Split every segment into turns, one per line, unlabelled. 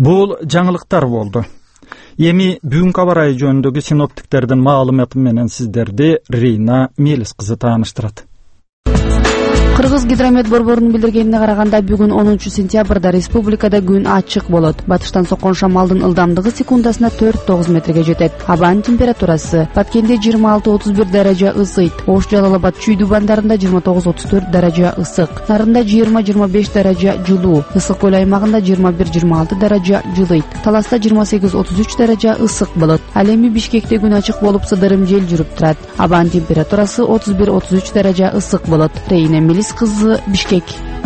Бул жаңылыктар болду. Эми бүгүнкү аба ырайы жөнүндөгү синоптиктердин маалыматы менен сиздерди Рейна Мелис кызы тааныштырат.
Кыргыз гидромет борборунун билдиргенине караганда бүгүн 10 сентябрда республикада күн ачык болот. Батыштан соккон шамалдын ылдамдыгы секундасына 4-9 метрге жетет. Абанын температурасы Баткенде 26-31 даража ысыйт. Ош Жалал Абад Чүйдү бандарында 29-34 даража ысык. Нарында 20-25 даража жылуу. Ысык көл аймагында 21-26 даража жылыйт. Таласта 28-33 даража ысык болот. Ал эми Бишкекте күн ачык болуп сыдырым жел жүрүп турат. Абанын температурасы 31-33 даража ысык болот. Рейна Мелис кызы, Бишкек.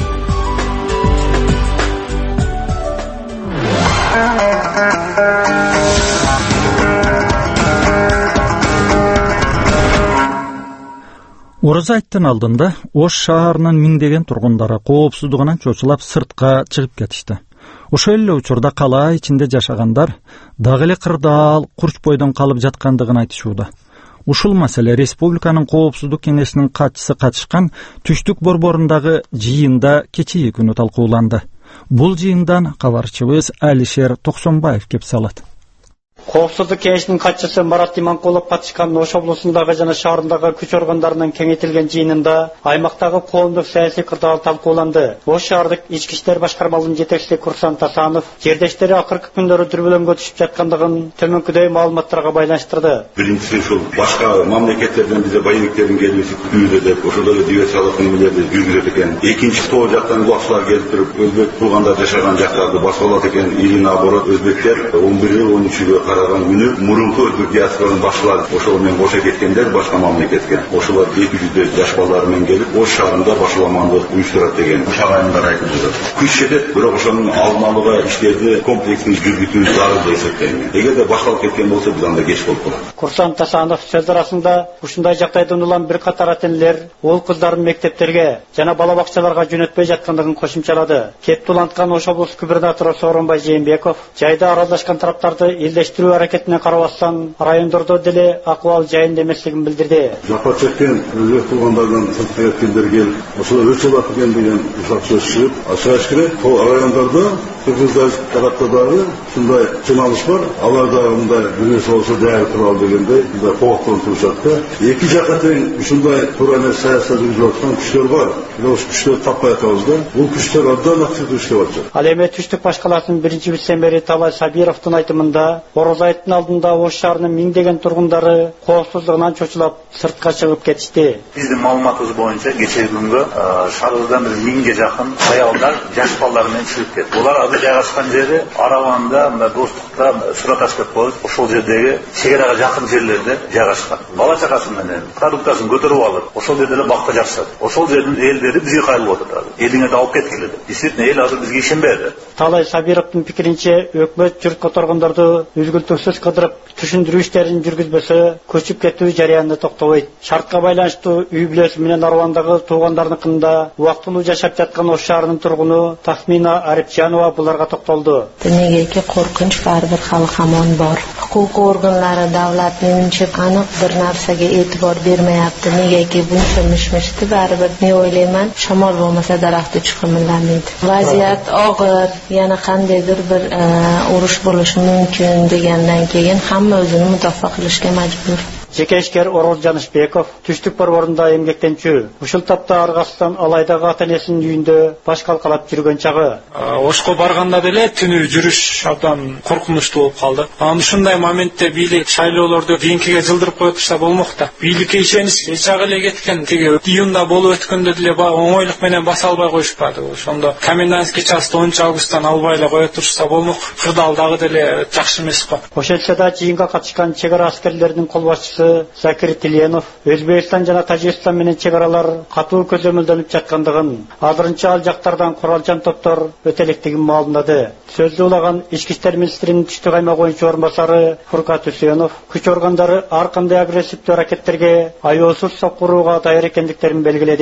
Орозо айттын алдында Ош шаарынын миңдеген тургундары коопсуздугунан чочулап сыртка чыгып кетишти. Ошол эле учурда кала ичинде жашагандар дагы эле кырдаал курч бойдон калып жаткандыгын айтышууда. Ушул маселе Республиканын коопсуздук кеңешинин катчысы катышкан Түштүк борборундагы жыйында кечээ күнү талкууланды. Бул жыйындан кабарчыбыз Алишер Токсонбаев кеп салат.
Коопсуздук кеңешинин катчысы Марат Иманкулов катышкан Ош облусундагы жана шаарындагы күч органдарынын кеңейтилген жыйынында аймактагы коомдук саясий кырдаал талкууланды. Ош шаардык ички иштер башкармалыгынын жетекчиси Курсан Тасанов жердештери акыркы күндөрү дүрбөлөңгө түшүп жаткандыгын төмөнкүдөй маалыматтарга байланыштырды.
Биринчиси ушул башка мамлекеттерден бизе боевиктердин келүүсү күтүүдө деп ошолорду диверсиялык немелерди жүргүзөт экен. Экинчи тоо жактан улакчылар келип туруп өзбек туугандар жашаган жактарды басып алат экен. Или наоборот өзбектер 11-13 караган күнү мурунку өзбек диаспоранын башчылары ошол менен кошо кеткендер башка мамлекетке. Ошолор 200 жаш балдар менен келип Ош шаарында башаламандык уюштурат деген шагаандар айтып жатат. Күч жетет, бирок ошонун алдын алууга иштерди комплекстүү жүргүзүү зарыл деп эсептейм. Эгерде башталып кеткен болсо биз анда кеч болуп калат.
Курсан Тасанов сөз арасында ушундай жагдайдан улам бир катар ата-энелер ол кыздарын мектептерге жана бала бакчаларга жөнөтпөй жаткандыгын кошумчалады. Кеп туланткан Ош облус губернатору Сооронбай Жээнбеков жайда аралашкан тараптарды элдештирүү аракетине карабастан райондордо деле акыбал жайында эмеслигин билдирди.
Жапа чеккен өзбек туугандардан сыртка кеткендер келип, ошол өч жыл экен деген сөз чыгып, ачык керек. Бул райондордо кыргыздар тарапта дагы ушундай чыналыш бар. Алар да мындай бир нерсе болсо даяр туралы дегендей мындай коопторуп турушат да. Эки жакка тең ушундай туура эмес саясат жүргүзүп аткан күчтөр бар. Бирок күчтөрдү таппай атабыз да. Бул күчтөр абдан активдүү иштеп атышат.
Ал эми Түштүк башкаласынын биринчи вице-мэри Талай Сабировдун айтымында Орозо айттын алдында Ош шаарынын миңдеген тургундары коопсуздугунан чочулап сыртка чыгып кетишти.
Биздин маалыматыбыз боюнча кечээ күнгө шаарыбыздан бир 1000ге жакын аялдар жаш балдар менен чыгып кетти. Булар жайгашкан жери Араванда, Достукта, Сураташ деп коет. Ошол жердеги чегарага жакын жерлерде жайгашкан. Бала чакасы менен продуктасын көтөрүп алып, ошол жерде эле бакта жашашат. Ошол жердин элдери бизге кайрылып атат. Элиңерди алып кеткиле деп. Действительно эл азыр бизге ишенбейт.
Талай Сабировдун пикиринче өкмөт журт которгондорду үзгүлтүксүз кыдырып түшүндүрүү иштерин жүргүзбөсө көчүп кетүү жарыяны токтобойт. Шартка байланыштуу үй бүлөсү менен Арвандагы туугандарыныкында убактылуу жашап жаткан Ош шаарынын тургуну Тасмина Арипжанова буларга токтолду.
Негеки коркунч баары бир халык хамон бар. Hukuk organlari davlat menimcha aniq bir narsaga e'tibor bermayapti. Negaki buncha mishmishdi baribir. Men o'ylayman, shamol bo'lmasa daraxtda chiqimlanmaydi. Vaziyat og'ir, yana qandaydir bir urush bo'lishi mumkin degandan keyin hamma o'zini mudofaa qilishga majbur.
Жеке ишкер Орол Жанышбеков Түштүк борборунда эмгектенчү. Ушул тапта аргасынан Алайдагы ата-энесинин үйүндө баш калкалап жүргөн чагы.
Ошко барганда деле түнү жүрүш абдан коркунучтуу болуп калды. Ушундай моментте бийлик шайлоолорду кийинкиге жылдырып кое турса болмок да. Бийликке ишенич эч жагы эле кеткен. Тиги июнда болуп өткөндө деле оңойлук менен баса албай коюшпады. Ошондо комендантский частты 10 августтан албай эле кое турса болмок. Кырдаалдагы деле жакшы эмес го.
Ошентсе да жыйынга катышкан чек ара аскерлеринин кол башчысы Закир Тиленов Өзбекстан жана Тажикстан менен чек аралар катуу көзөмөлдөнүп жаткандыгын, азырынча ал жактардан куралчан топтор өтөлектигин маалымдады. Сөздү улаган Ички иштер министринин Түштүк аймак боюнча орун басары Фуркат Үсөнов күч органдары ар кандай агрессивдүү аракеттерге аяосуз сокурууга даяр экендиктерин белгиледи.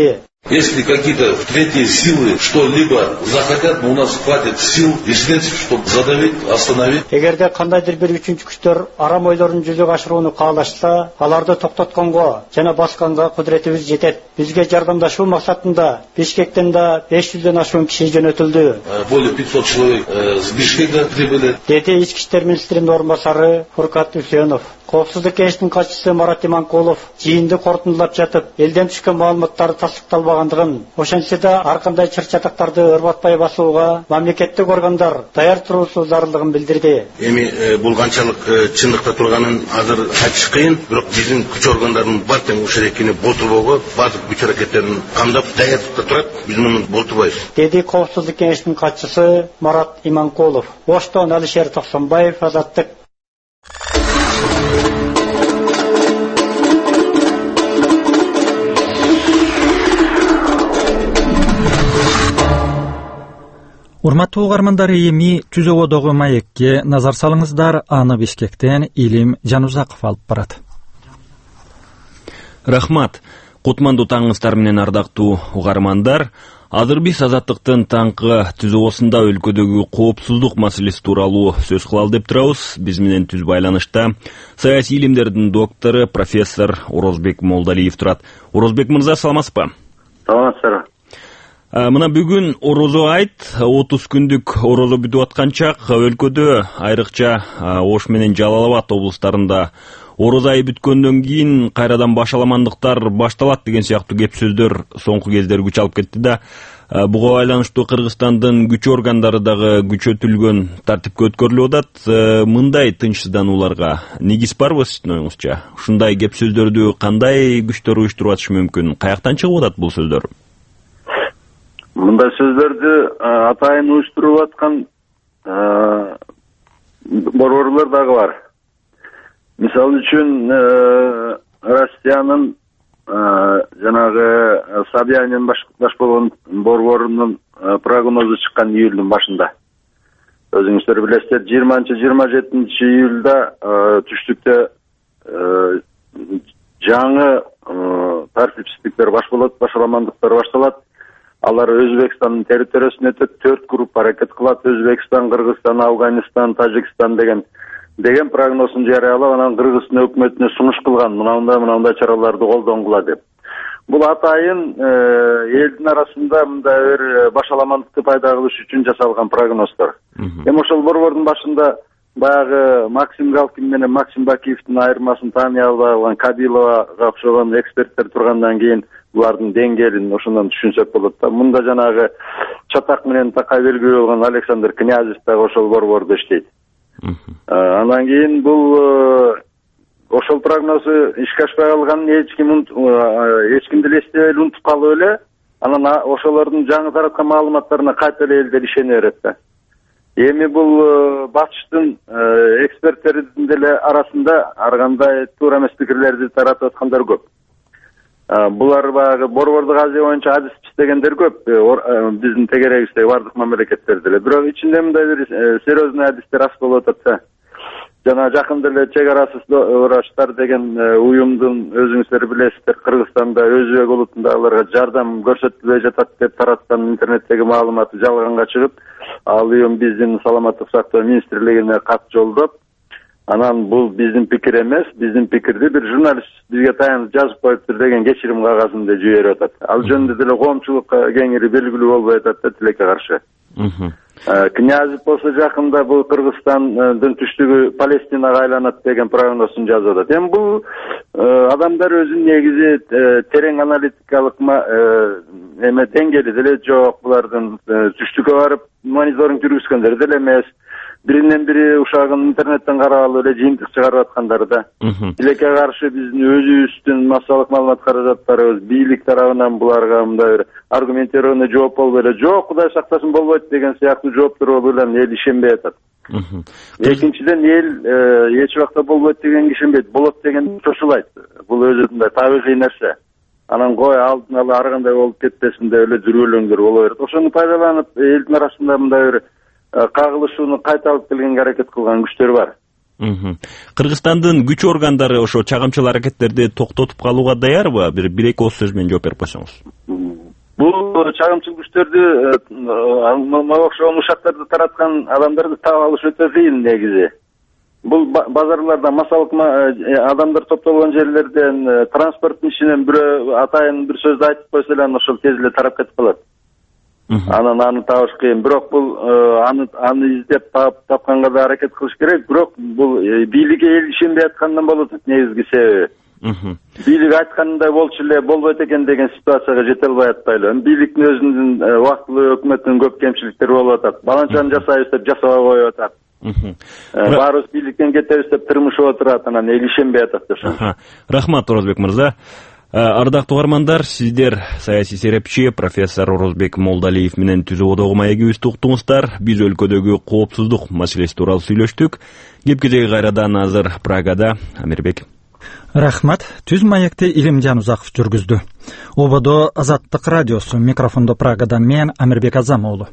Если какие-то третьи силы что-либо захотят, но у нас хватит сил и средств, чтобы задавить, остановить.
Эгерде кандайдыр бир үчүнчү күчтөр арам ойлорун жүзөгө ашырууну каалашса, аларды токтотконго жана басканга кудуретибиз жетет. Бизге жардамдашуу максатында Бишкектен да 500дөн ашуун киши жөнөтүлдү.
Более 500 человек с Бишкека прибыли.
Деди ички иштер министринин орун басары Фуркат Үсөнов. Коопсуздук кеңешинин катчысы Марат Иманкулов жыйынды корутундулап жатып, элден түшкөн маалыматтар тастыкталбагандыгын, ошентсе да ар кандай чыр-чатактарды ырбатпай басууга мамлекеттик органдар даяр туруусу зарылдыгын билдирди.
Эми бул канчалык чындыкта турганын азыр айтыш кыйын, бирок биздин күч органдарынын баардык ушул экени болтурбоого баардык күч аракеттерин камдап даярдыкта турат. Биз муну болтурбайбыз.
Деди Коопсуздук кеңешинин катчысы Марат Иманкулов. Оштон Алишер Токсонбаев, Азаттык.
Урматтуу угармандар, эми түзөгөдөгү маекке назар салыңыздар. Аны Бишкектен Илим Жанузаков алып барат.
Рахмат. Кутмандуу таңыңыздар менен ардактуу угармандар. Азыр биз Азаттыктын таңкы түзөгөсүндө өлкөдөгү коопсуздук маселеси тууралуу сөз кылалы деп турабыз. Биз менен түз байланышта саясий илимдердин доктору профессор Орозбек Молдалиев турат. Орозбек мырза, саламатсызбы?
Саламатсыздар.
Мына бүгүн орозо айт, 30 күндүк орозо бүтүп атканчак өлкөдө айрыкча Ош менен Жалал Абад облустарында орозо айы бүткөндөн кийин кайрадан башаламандыктар башталат деген сыяктуу кеп сөздөр соңку кездер күч алып кетти да. Буга байланыштуу Кыргызстандын күч органдары дагы күчөтүлгөн тартипке өткөрүлүп атат. Мындай тынчсызданууларга негиз барбы сиздин оюңузча? Ушундай кеп сөздөрдү кандай күчтөр уюштуруп атышы мүмкүн? Каяктан чыгып атат бул сөздөр?
Мындай сөздөрдү атайын уюштуруп аткан борборлор дагы бар. Мисалы үчүн Россиянын жанагы Собянин баш болгон борборунун прогнозу чыккан июлдун башында. Өзүңүздөр билесиздер, 20-27 июлда түштүктө жаңы тартипсиздиктер баш болот, башаламандыктар башталат. Алар Өзбекстандын территориясына өтөт, 4 групп аракет кылат. Өзбекстан, Кыргызстан, Афганистан, Тажикстан деген прогнозун жарыялап, анан Кыргызстан өкмөтүнө сунуш кылган, мындай чараларды колдонгула деп. Бул атайын элдин арасында мындай бир башаламандыкты пайда кылыш үчүн жасалган прогноздор. Эми ошол борбордун башында баягы Максим Галкин менен Максим Бакиевдин айырмасын тааний албай калган Кадиловага окшогон эксперттер тургандан кийин булардын деңгээлин ошондон түшүнсөк болот да. Мында жанагы чатак менен такай белгилүү болгон Александр Князев дагы ошол борбордо иштейт. Андан кийин бул ошол прогнозу ишке ашпай калганын эч ким деле эстебей унутуп калып эле, анан ошолордун жаңы тараткан маалыматтарына кайта эле элдер ишене берет да. Эми бул батыштын эксперттердин деле арасында ар кандай туура эмес пикирлерди таратып аткандар көп. Булар баягы борбордук Азия боюнча адис иштегендер көп, биздин тегерегибиздеги бардык мамлекеттерде эле. Бирок ичинде мындай бир серьезный адистер аз болуп атат да. Жана жакында эле чек арасыз врачтар деген уюмдун, өзүңүздөр билесиздер, Кыргызстанда Өзбек улутунда аларга жардам көрсөтүлбөй жатат деп тараткан интернеттеги маалыматы жалганга чыгып, ал уюм биздин саламаттык сактоо министрлигине кат жолдоп, анан бул биздин пикир эмес, биздин пикирди бир журналист бизге таянып жазып коюптур деген кечирим кагазын да жиберип атат. Ал жөнүндө деле коомчулукка кеңири белгилүү болбой атат да, тилекке каршы. Князев болсо жакында бул Кыргызстандын түштүгү Палестинага айланат деген прогнозун жазып атат. Эми бул адамдар өзүнүн негизи терең аналитикалык деңгээли деле жок. Булардын түштүккө барып мониторинг жүргүзгөндөр деле эмес. Биринен бири ушагын интернеттен карап алып эле жыйынтык чыгарып аткандар да. Тилекке каршы биздин өзүбүздүн массалык маалымат каражаттарыбыз бийлик тарабынан буларга мындай бир аргументированный жооп болбой эле, жок, Кудай сактасын болбойт деген сыяктуу жооптор менен эл ишенбей атат. Экинчиден эл эч убакта болбойт дегенге ишенбейт, болот деген чочулайт. Бул өзү мындай табигый нерсе. Анан кой алдын ала ар кандай болуп кетпесин деп эле жүрүүлөңдөр боло берет. Ошону пайдаланып элдин арасында мындай бир кагылышууну кайта алып келгенге аракет кылган күчтөр бар.
Кыргызстандын күч органдары ошо чагымчыл аракеттерди токтотуп калууга даярбы? Бир эки ооз сөз менен жооп берип койсоңуз.
чагымчыл күчтөрдү, мага окшогон ушактарды тараткан адамдарды таап алыш өтө кыйын негизи. Бул базарларда масалык адамдар топтолгон жерлерден транспорттун ичинен бирөө атайын бир сөздү айтып койсо эле ошол тез эле тарап кетип калат. Анан аны табыш кыйын. Бирок бул аны издеп тапканга да аракет кылыш керек. Бирок бул бийликке эл ишенбей аткандан болот негизги себеби. Бийлик айткандай болчу эле болбойт экен деген ситуацияга жете албай атпайлы. Бийликтин өзүнүн убактылуу өкмөттүн көп кемчиликтери болуп атат. Баланчаны жасайбыз деп жасабай коюп атат. Баарыбыз бийликтен кетебиз деп тырмышып отурат, анан эл ишенбей атат ошо.
Рахмат, Орозбек мырза. Ардактуу угармандар, сиздер саясий серепчи профессор Орозбек Молдалиев менен түзүү одогу маегибизди уктуңуздар. Биз өлкөдөгү коопсуздук маселеси тууралуу сүйлөштүк. Кепкежеги кайрадан азыр Прагада. Амирбек.
Рахмат. Түз маекти Илимжан Узаков жүргүздү. Ободо Азаттык радиосу. Микрофондо Прагадан мен Амирбек Азамоğlu.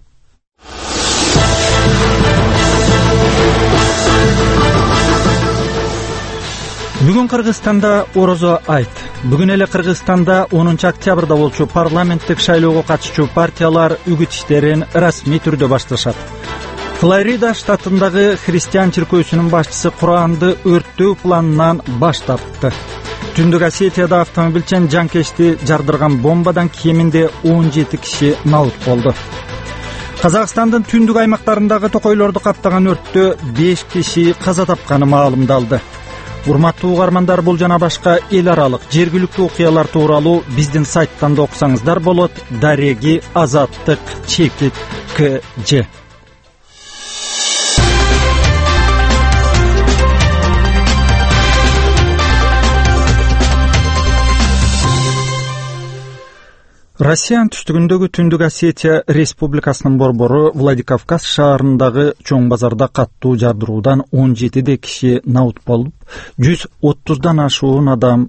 Бүгүн Кыргызстанда Орозо айт. Бүгүн эле Кыргызстанда 10 октябрда болчу парламенттик шайлоого катышчу партиялар үгүт иштерин расмий түрдө башташат. Флорида штатындагы христиан чиркөөсүнүн башчысы Куранды өрттөө планынан баш тартты. Түндүк Осетияда автомобилчен жанкечти жардырган бомбадан кеминде 17 киши набут болду. Казакстандын түндүк аймактарындагы токойлорду каптаган өрттө 5 киши каза тапканы маалымдалды. Урматтуу угармандар, бул жана башка эл аралык жергиликтүү окуялар тууралуу биздин сайттан да окусаңыздар болот. Дареги Азаттык чекит КЖ. Россиянын түштүгүндөгү Түндүк Осетия Республикасынын борбору Владикавказ шаарындагы чоң базарда каттуу жардыруудан 17 киши набут болуп, 130дан ашуун адам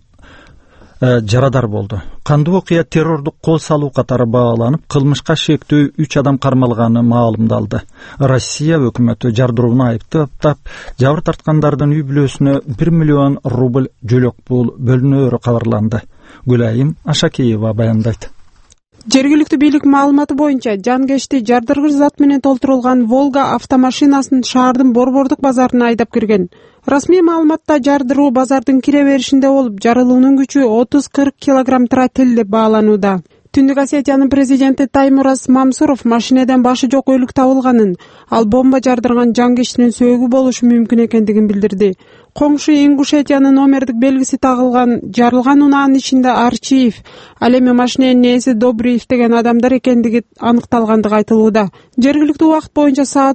жарадар болду. Кандуу окуя террордук кол салуу катары бааланып, кылмышка шектүү 3 адам кармалганы маалымдалды. Россия өкмөтү жардырууну айыптап, жабыр тарткандардын үй бүлөсүнө 1 миллион рубль жөлөк пул бөлүнөөрү кабарланды. Гүлайым Ашакеева баяндайт.
Жергиликтүү бийлик маалыматы боюнча, жанкечти жардыргыч зат менен толтурулган Волга автомашинасын шаардын борбордук базарына айдап кирген. Расмий маалыматта жардыруу базардын кире беришинде болуп, жарылуунун күчү 30-40 килограмм тротил деп бааланууда. Түндүк Осетиянын президенти Таймураз Мамсуров машинеден башы жок өлүк табылганын, ал бомба жардырган жанкечтинин сөөгү болушу мүмкүн экендигин билдирди. Коңшу Ингушетиянын номердик белгиси тагылган жарылган унаанын ичинде Арчиев, ал эми машиненин ээси Добриев деген адамдар экендиги аныкталгандыгы айтылууда. Жергиликтүү убакыт боюнча саат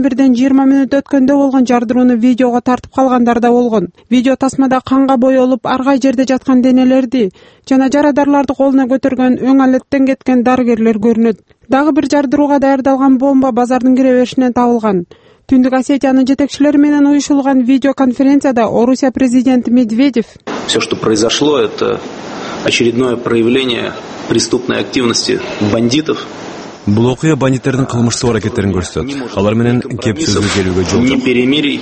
11:20 өткөндө болгон жардырууну видеого тартып калгандар да болгон. Видео тасмада канга боелуп, аргай жерде жаткан денелерди жана жарадарларды колуна көтөргөн өң алеттен кеткен дарыгерлер көрүнөт. Дагы бир жардырууга даярдалган бомба базардын кире беришинен табылган. Түндүк Осетиянын жетекчилери менен уюшулган видеоконференцияда Орусия президенти Медведев:
«Все, что произошло, это очередное проявление преступной активности бандитов».
Бул окуя бандиттердин кылмыштуу аракеттерин көрсөтөт. Алар менен кепсиздүү келүүгө жол жок.
Не перемирий.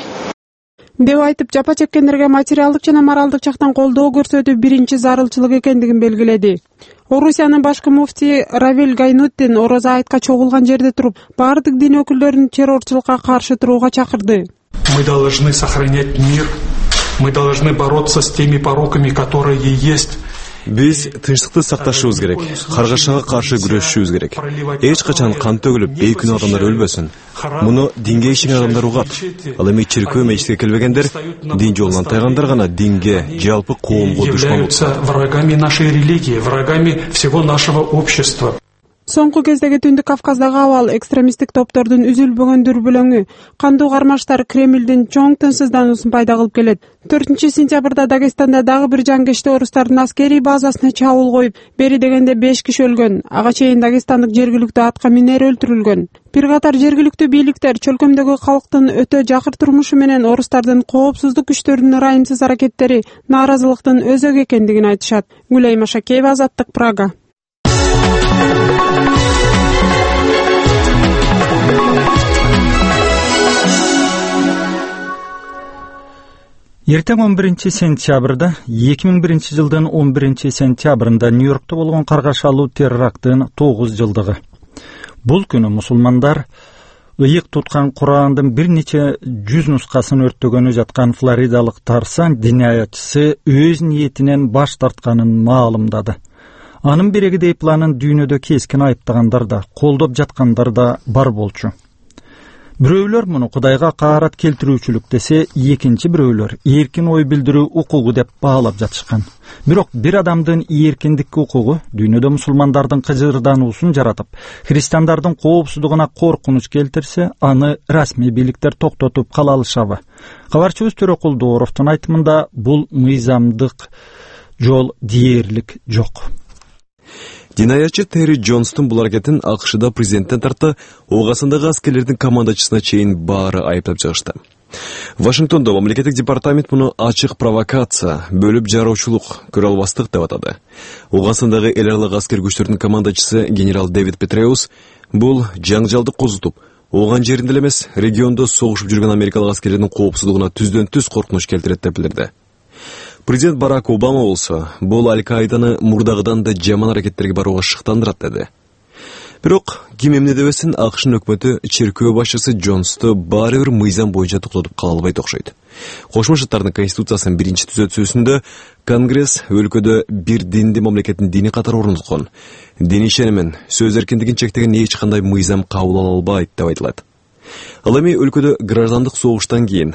Деп айтып, жапа чеккендерге материалдык жана моралдык жактан колдоо көрсөтүү биринчи зарылчылык экендигин белгиледи. Орусиянын башкы муфти Равиль Гайнуттин Орозо айтка чогулган жерде туруп, бардык дин өкүлдөрүн террорчулукка каршы турууга чакырды.
Мы должны сохранять мир, мы должны бороться с теми пороками, которые есть.
Биз тынчтыкты сакташыбыз керек, каргашага каршы күрөшүшүбүз керек. Эч качан кан төгүлүп, бейкүнөө адамдар өлбөсүн. Муну динге ишенген адамдар угат. Ал эми чиркөө мечитке келбегендер, дин жолунан тайгандар гана динге, жалпы коомго душман болот.
Врагами нашей религии, врагами всего нашего общества.
Соңку кездеги Түндүк Кавказдагы абал экстремисттик топтордун үзүлбөгөн дүрбүлөңү, кандуу кармаштар Кремлдин чоң тынчсыздануусун пайда кылып келет. 4-сентябрда Дагестанда дагы бир жанкечти орустардын аскерий базасына чабуул коюп, бери дегенде 5 киши өлгөн. Ага чейин дагестандык жергиликтүү атка минер өлтүрүлгөн. Бир катар жергиликтүү бийликтер чөлкөмдөгү калктын өтө жакыр турмушу менен орустардын коопсуздук күчтөрүнүн ырайымсыз аракеттери нааразылыктын өзөгү экендигин айтышат. Гүлайым Ашакеева, Азаттык, Прага.
Эртең 11 сентябрда 2001 жылдын 11 сентябрында Нью-Йоркто болгон каргашалуу террор актынын 9 жылдыгы. Бул күнү мусулмандар ыйык туткан Курандын бир нече 100 нускасын өрттөгөнү жаткан флоридалык Тарсан диниаятчысы өз ниетинен баш тартканын маалымдады. Анын берегидей планын дүйнөдө кескин айыптагандар да, колдоп жаткандар да бар болчу. Бирөөлөр муну Кудайга каарат келтирүүчүлүк десе, экинчи бирөөлөр эркин ой билдирүү укугу деп баалап жатышкан. Бирок бир адамдын эркиндикке укугу дүйнөдө мусулмандардын кыжырдануусун жаратып, христиандардын коопсуздугуна коркунуч келтирсе, аны расмий бийликтер токтотуп кала алышабы? Кабарчыбыз Төрөкул Дооровдун айтымында бул мыйзамдык жол дээрлик жок.
Динаятчы Терри Джонстун бул аракетин АКШда президенттен тарта оогасындагы аскерлердин командачысына чейин баары айыптап чыгышты. Вашингтондо мамлекеттик департамент муну ачык провокация, бөлүп жаруучулук, көрө албастык деп атады. Оогасындагы эл аралык аскер күчтөрдүн командачысы генерал Дэвид Петреус бул жаңжалды козутуп, ооган жеринде эле эмес, региондо согушуп жүргөн америкалык аскерлердин коопсуздугуна түздөн-түз коркунуч келтирет деп билдирди. Президент Барак Обама болсо, бул Аль-Каиданы мурдагыдан да жаман аракеттерге барууга шыктандырат деди. Бирок ким эмне дебесин, АКШнын өкмөтү черкөө башчысы Джонсту баары бир мыйзам боюнча токтотуп кала албайт окшойт. Кошмо Штаттардын конституциясынын 1-түзөтүүсүндө Конгресс өлкөдө бир динди мамлекеттин дини катары орноткон, диний ишенимен, сөз эркиндигин чектеген эч кандай мыйзам кабыл ала албайт деп айтылат. Ал эми өлкөдө граждандык согуштан кийин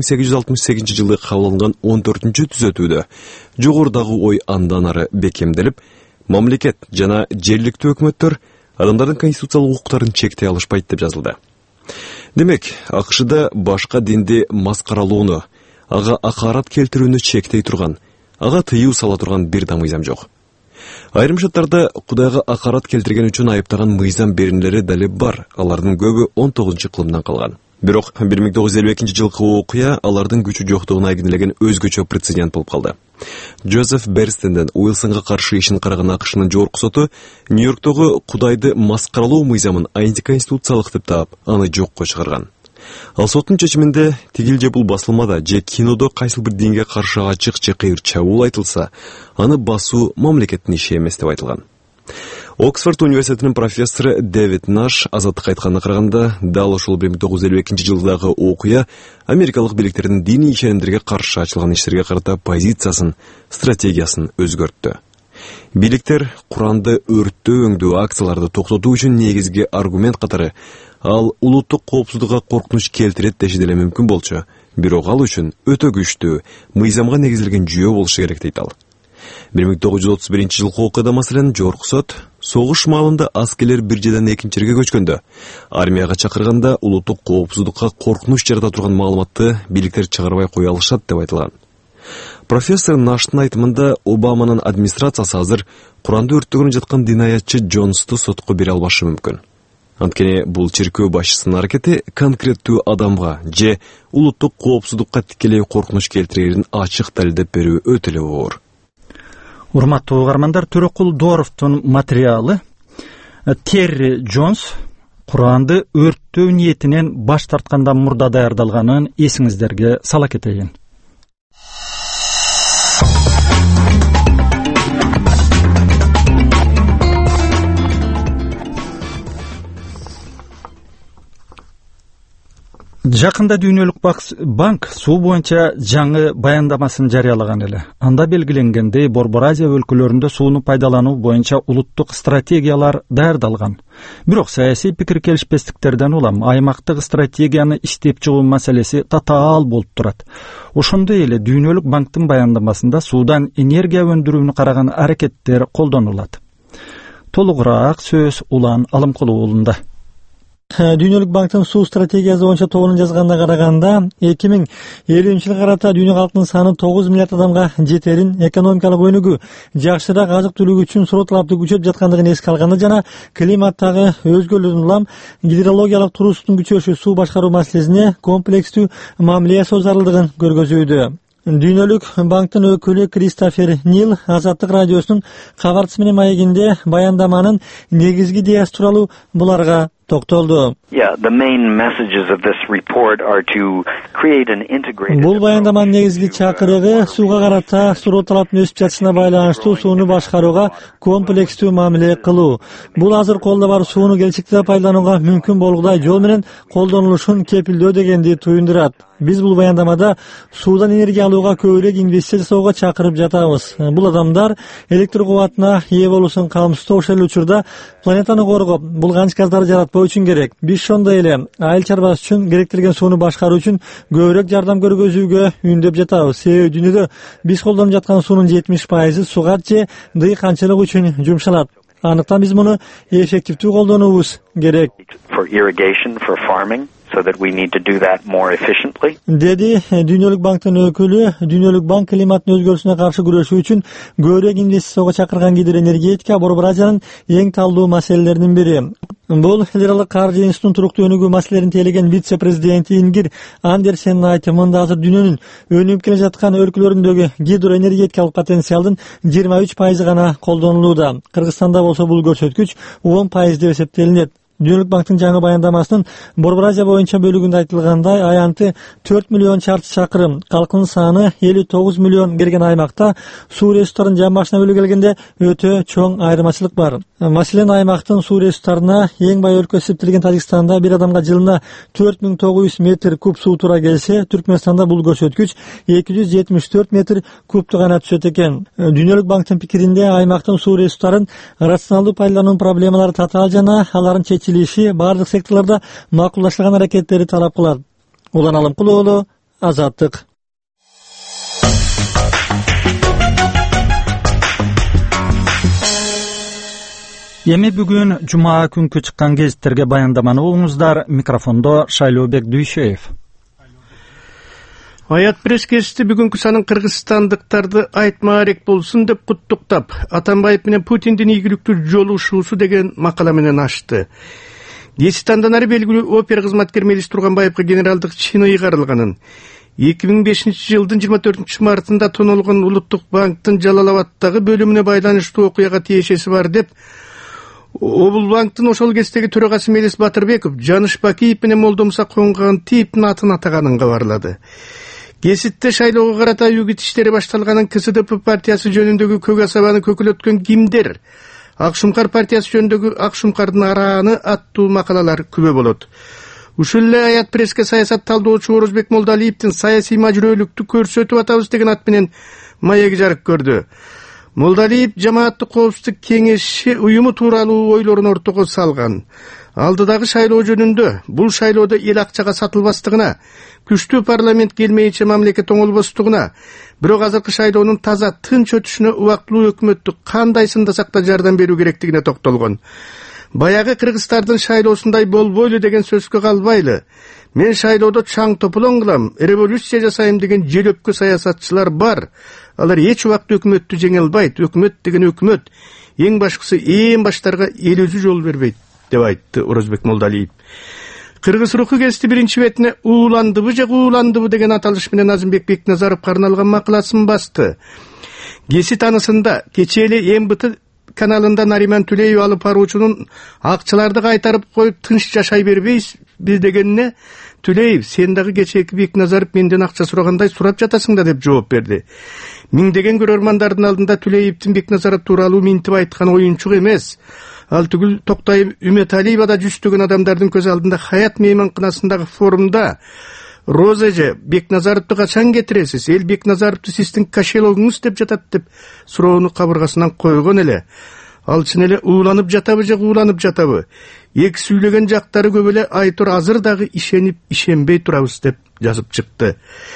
1868 жылы кабыл алынган 14-түзөтүүдө жогорудагы ой андан ары бекемделип, мамлекет жана жергиликтүү өкмөттөр адамдардын конституциялык укуктарын чектей алышпайт деп жазылды. Демек, АКШда башка динди маскаралоону, ага акарат келтирүүнү чектей турган, ага тыюу сала турган бир да мыйзам жок. Айрым шаттарда Кудайга акарат келтирген үчүн айыптаган мыйзам беренелери дали бар, алардын көбү 19-кылымдан калган. Бирок 1952 жылкы окуя алардын күчү жоктугун айгинелеген өзгөчө прецедент болуп калды. Джозеф Берстенден Уилсонго каршы ишин караган АКШнын жогорку соту Нью-Йорктогу Кудайды маскаралоо мыйзамын антиконституциялык деп таап, аны жокко чыгарган. Ал соттун чечиминде тигил же бул басылмада же кинодо кайсыл бир динге каршы ачык же кыйыр чабуул айтылса, аны басуу мамлекеттин иши эмес деп айтылган. Оксфорд университетинин профессору Дэвид Наш азаттыкка айтканына караганда, дал ошол 1952 жылдагы окуя америкалык бийликтердин диний ишенимдерге каршы ачылган иштерге карата позициясын, стратегиясын өзгөрттү. Бийликтер Куранды өрттөө өңдүү акцияларды токтотуу үчүн негизги аргумент катары ал улуттук коопсуздукка коркунуч келтирет деши деле мүмкүн болчу, бирок ал үчүн өтө күчтүү, мыйзамга негизделген жүйө болушу керек дейт ал. 1931 жылкы окуяда маселен жогорку сот согуш маалында аскерлер бир жерден экинчи жерге көчкөндө, армияга чакырганда улуттук коопсуздукка коркунуч жарата турган маалыматты бийликтер чыгарбай кое алышат деп айтылган. Профессор Наштын айтымында Обаманын администрациясы азыр Куранды өрттөгөнү жаткан динаятчы Джонсту сотко бере албашы мүмкүн. Анткени бул черкөө башчысынын аракети конкреттүү адамга же улуттук коопсуздукка тикелей коркунуч келтирерин ачык далилдеп берүү өтө эле оор.
Урматтуу угармандар, Төрөкул Дооровдун материалы Терри Джонс Куранды өрттөө ниетинен баш тарткандан мурда даярдалганын эсиңиздерге сала кетейин. Жакында Дүйнөлүк банк суу боюнча жаңы баяндамасын жарыялаган эле. Анда белгиленгендей, Борбор Азия өлкөлөрүндө сууну пайдалануу боюнча улуттук стратегиялар даярдалган. Бирок саясий пикир келишпестиктерден улам аймактык стратегияны иштеп чыгуу маселеси татаал болуп турат. Ошондой эле Дүйнөлүк банктын баяндамасында суудан энергия өндүрүүнү караган аракеттер колдонулат. Толугураак сөз Улан Алымкулуу уулунда.
Дүйнөлүк банктын суу стратегиясы боюнча тобунун жазганына караганда 2050 жылга карата дүйнө калкынын саны 9 миллиард адамга жетерин, экономикалык өнүгүү жакшыраак азык-түлүк үчүн суроо талапты күчөп жаткандыгын эске алганда жана климаттагы өзгөрүүлөрдөн улам гидрологиялык туруктуктун күчөшү суу башкаруу маселесине комплекстүү мамиле жасоо зарылдыгын көргөзүүдө. Дүйнөлүк банктын өкүлү Кристофер Нил Азаттык радиосунун кабарчысы менен маегинде баяндаманын негизги идеясы тууралуу буларга токтолду. Бул баяндаманын негизги чакырыгы сууга карата суроо талаптын өсүп жатышына байланыштуу сууну башкарууга комплекстүү мамиле кылуу. Бул азыр колдо бар сууну келечекте пайдаланууга мүмкүн болгудай жол менен колдонулушун кепилдөө дегенди туюндурат. Биз бул баяндамада суудан энергия алууга көбүрөөк инвестиция жасоого чакырып жатабыз. Бул адамдар электр кубатына ээ болуусун камсыздоо, ошол учурда планетаны коргоп, булганыч газдарды жаратпоо үчүн керек. Биз ошондой эле айыл чарбасы үчүн керектелген сууну башкаруу үчүн көбүрөөк жардам көргөзүүгө үндөп жатабыз. Себеби дүйнөдө биз колдонуп жаткан суунун 70% сугат же дыйканчылык үчүн жумшалат. Андыктан биз муну эффективдүү колдонуубуз керек. Деди Дүйнөлүк банктын өкүлү. Дүйнөлүк банк климаттын өзгөрүшүнө каршы күрөшүү үчүн көбүрөөк инвестицияга чакырган гидроэнергетика Борбор Азиянын эң талдуу маселелеринин бири. Бул Федералдык каржы институтунун туруктуу өнүгүү маселелерин тейлеген вице-президенти Ингир Андерсендин айтымында азыр дүйнөнүн өнүгүп келе жаткан өлкөлөрүндөгү гидроэнергетикалык потенциалдын 23% гана колдонулууда. Кыргызстанда болсо бул көрсөткүч 10% деп эсептелинет. Дүйнөлүк банктын жаңы баяндамасынын Борбор Азия боюнча бөлүгүндө айтылгандай, аянты 4 миллион чарчы чакырым, калкынын саны 59 миллион келген аймакта суу ресурстарын жан башына бөлүп келгенде өтө чоң айырмачылык бар. Маселен, аймактын суу ресурстарына эң бай өлкө эсептелген Тажикстанда бир адамга жылына 4900 метр куб суу туура келсе, Түркмөнстанда бул көрсөткүч 274 метр кубту гана түшөт экен. Дүйнөлүк банктын пикиринде аймактын суу ресурстарын рационалдуу пайдалануу проблемалары татаал жана алардын чечилиши бардык секторлордо макулдашылган аракеттери талап кылат. Улан Алымкулоğlu, Азаттык.
Эми бүгүн жума күнкү чыккан гезиттерге баяндаманы угуңуздар. Микрофондо Шайлообек Дүйшөев.
Аят пресс гезити бүгүнкү санын кыргызстандыктарды айтма арек болсун деп куттуктап, Атамбаев менен Путиндин ийгиликтүү жолугушуусу деген макала менен ачты. Гезит андан ары белгилүү опера кызматкери Мелис Турганбаевга генералдык чын ыйгарылганын, 2005 жылдын 24 мартында тонолгон Улуттук банктын Жалал-Абадтагы бөлүмүнө байланыштуу окуяга тиешеси бар деп Облбанктын ошол кездеги төрагасы Мелис Батырбеков Жаныш Бакиев менен Молдомуса Коңгантиевдин атын атаганын кабарлады. Гезитте шайлоого карата үгүт иштери башталганын КСДП партиясы жөнүндөгү Көк Асабаны көкөлөткөн кимдер, Акшумкар партиясы жөнүндөгү Акшумкардын арааны аттуу макалалар күбө болот. Ушул эле Аят пресске саясат талдоочу Орозбек Молдалиевдин саясий мажүрөлүктү көрсөтүп атабыз деген ат менен маеги жарык көрдү. Молдалиев жамааттык коопсуздук кеңеши уюму тууралуу ойлорун ортого салган. Алдыдагы шайлоо жөнүндө бул шайлоодо эл акчага сатылбастыгына, күчтүү парламент келмейинче мамлекет оңолбостугуна, бирок азыркы шайлоонун таза тынч өтүшүнө убактылуу өкмөттү кандай сындасак да жардам берүү керектигине токтолгон. Баягы кыргыздардын шайлоосундай болбойлу деген сөзгө калбайлы. Мен шайлоодо чаң тополоң кылам, революция жасайм деген желөпкө саясатчылар бар. Алар эч убакта өкмөттү жеңе албайт. Өкмөт деген өкмөт. Эң башкысы эң баштарга эл өзү жол бербейт деп айтты Орозбек Молдалиев. Кыргыз руху гезити биринчи бетине ууландыбы же ууландыбы деген аталыш менен Азымбек Бекназаровго арналган макаласын басты. Гезит анысында кечээ эле МБТ каналында Нариман Түлеев алып баруучунун акчаларды кайтарып коюп тынч жашай бербейбиз дегенине Түлеев, сен дагы кечээки Бекназаров менден акча сурагандай сурап жатасың да деп жооп берди. Миңдеген көрөрмандардын алдында Түлеевдин Бекназаров тууралуу минтип айткан оюнчук эмес. Ал түгүл Токтоев Үмөталиева да жүздөгөн адамдардын көз алдында Хаят мейманканасындагы форумда Роза эже, Бекназаровду качан кетиресиз? Эл Бекназаровду сиздин кошелогуңуз деп жатат деп суроону кабыргасынан койгон эле. Ал чын эле ууланып жатабы же ууланып жатабы? Эки сүйлөгөн жактары көп эле, айтор азыр дагы ишенип, ишенбей турабыз деп жазып чыкты.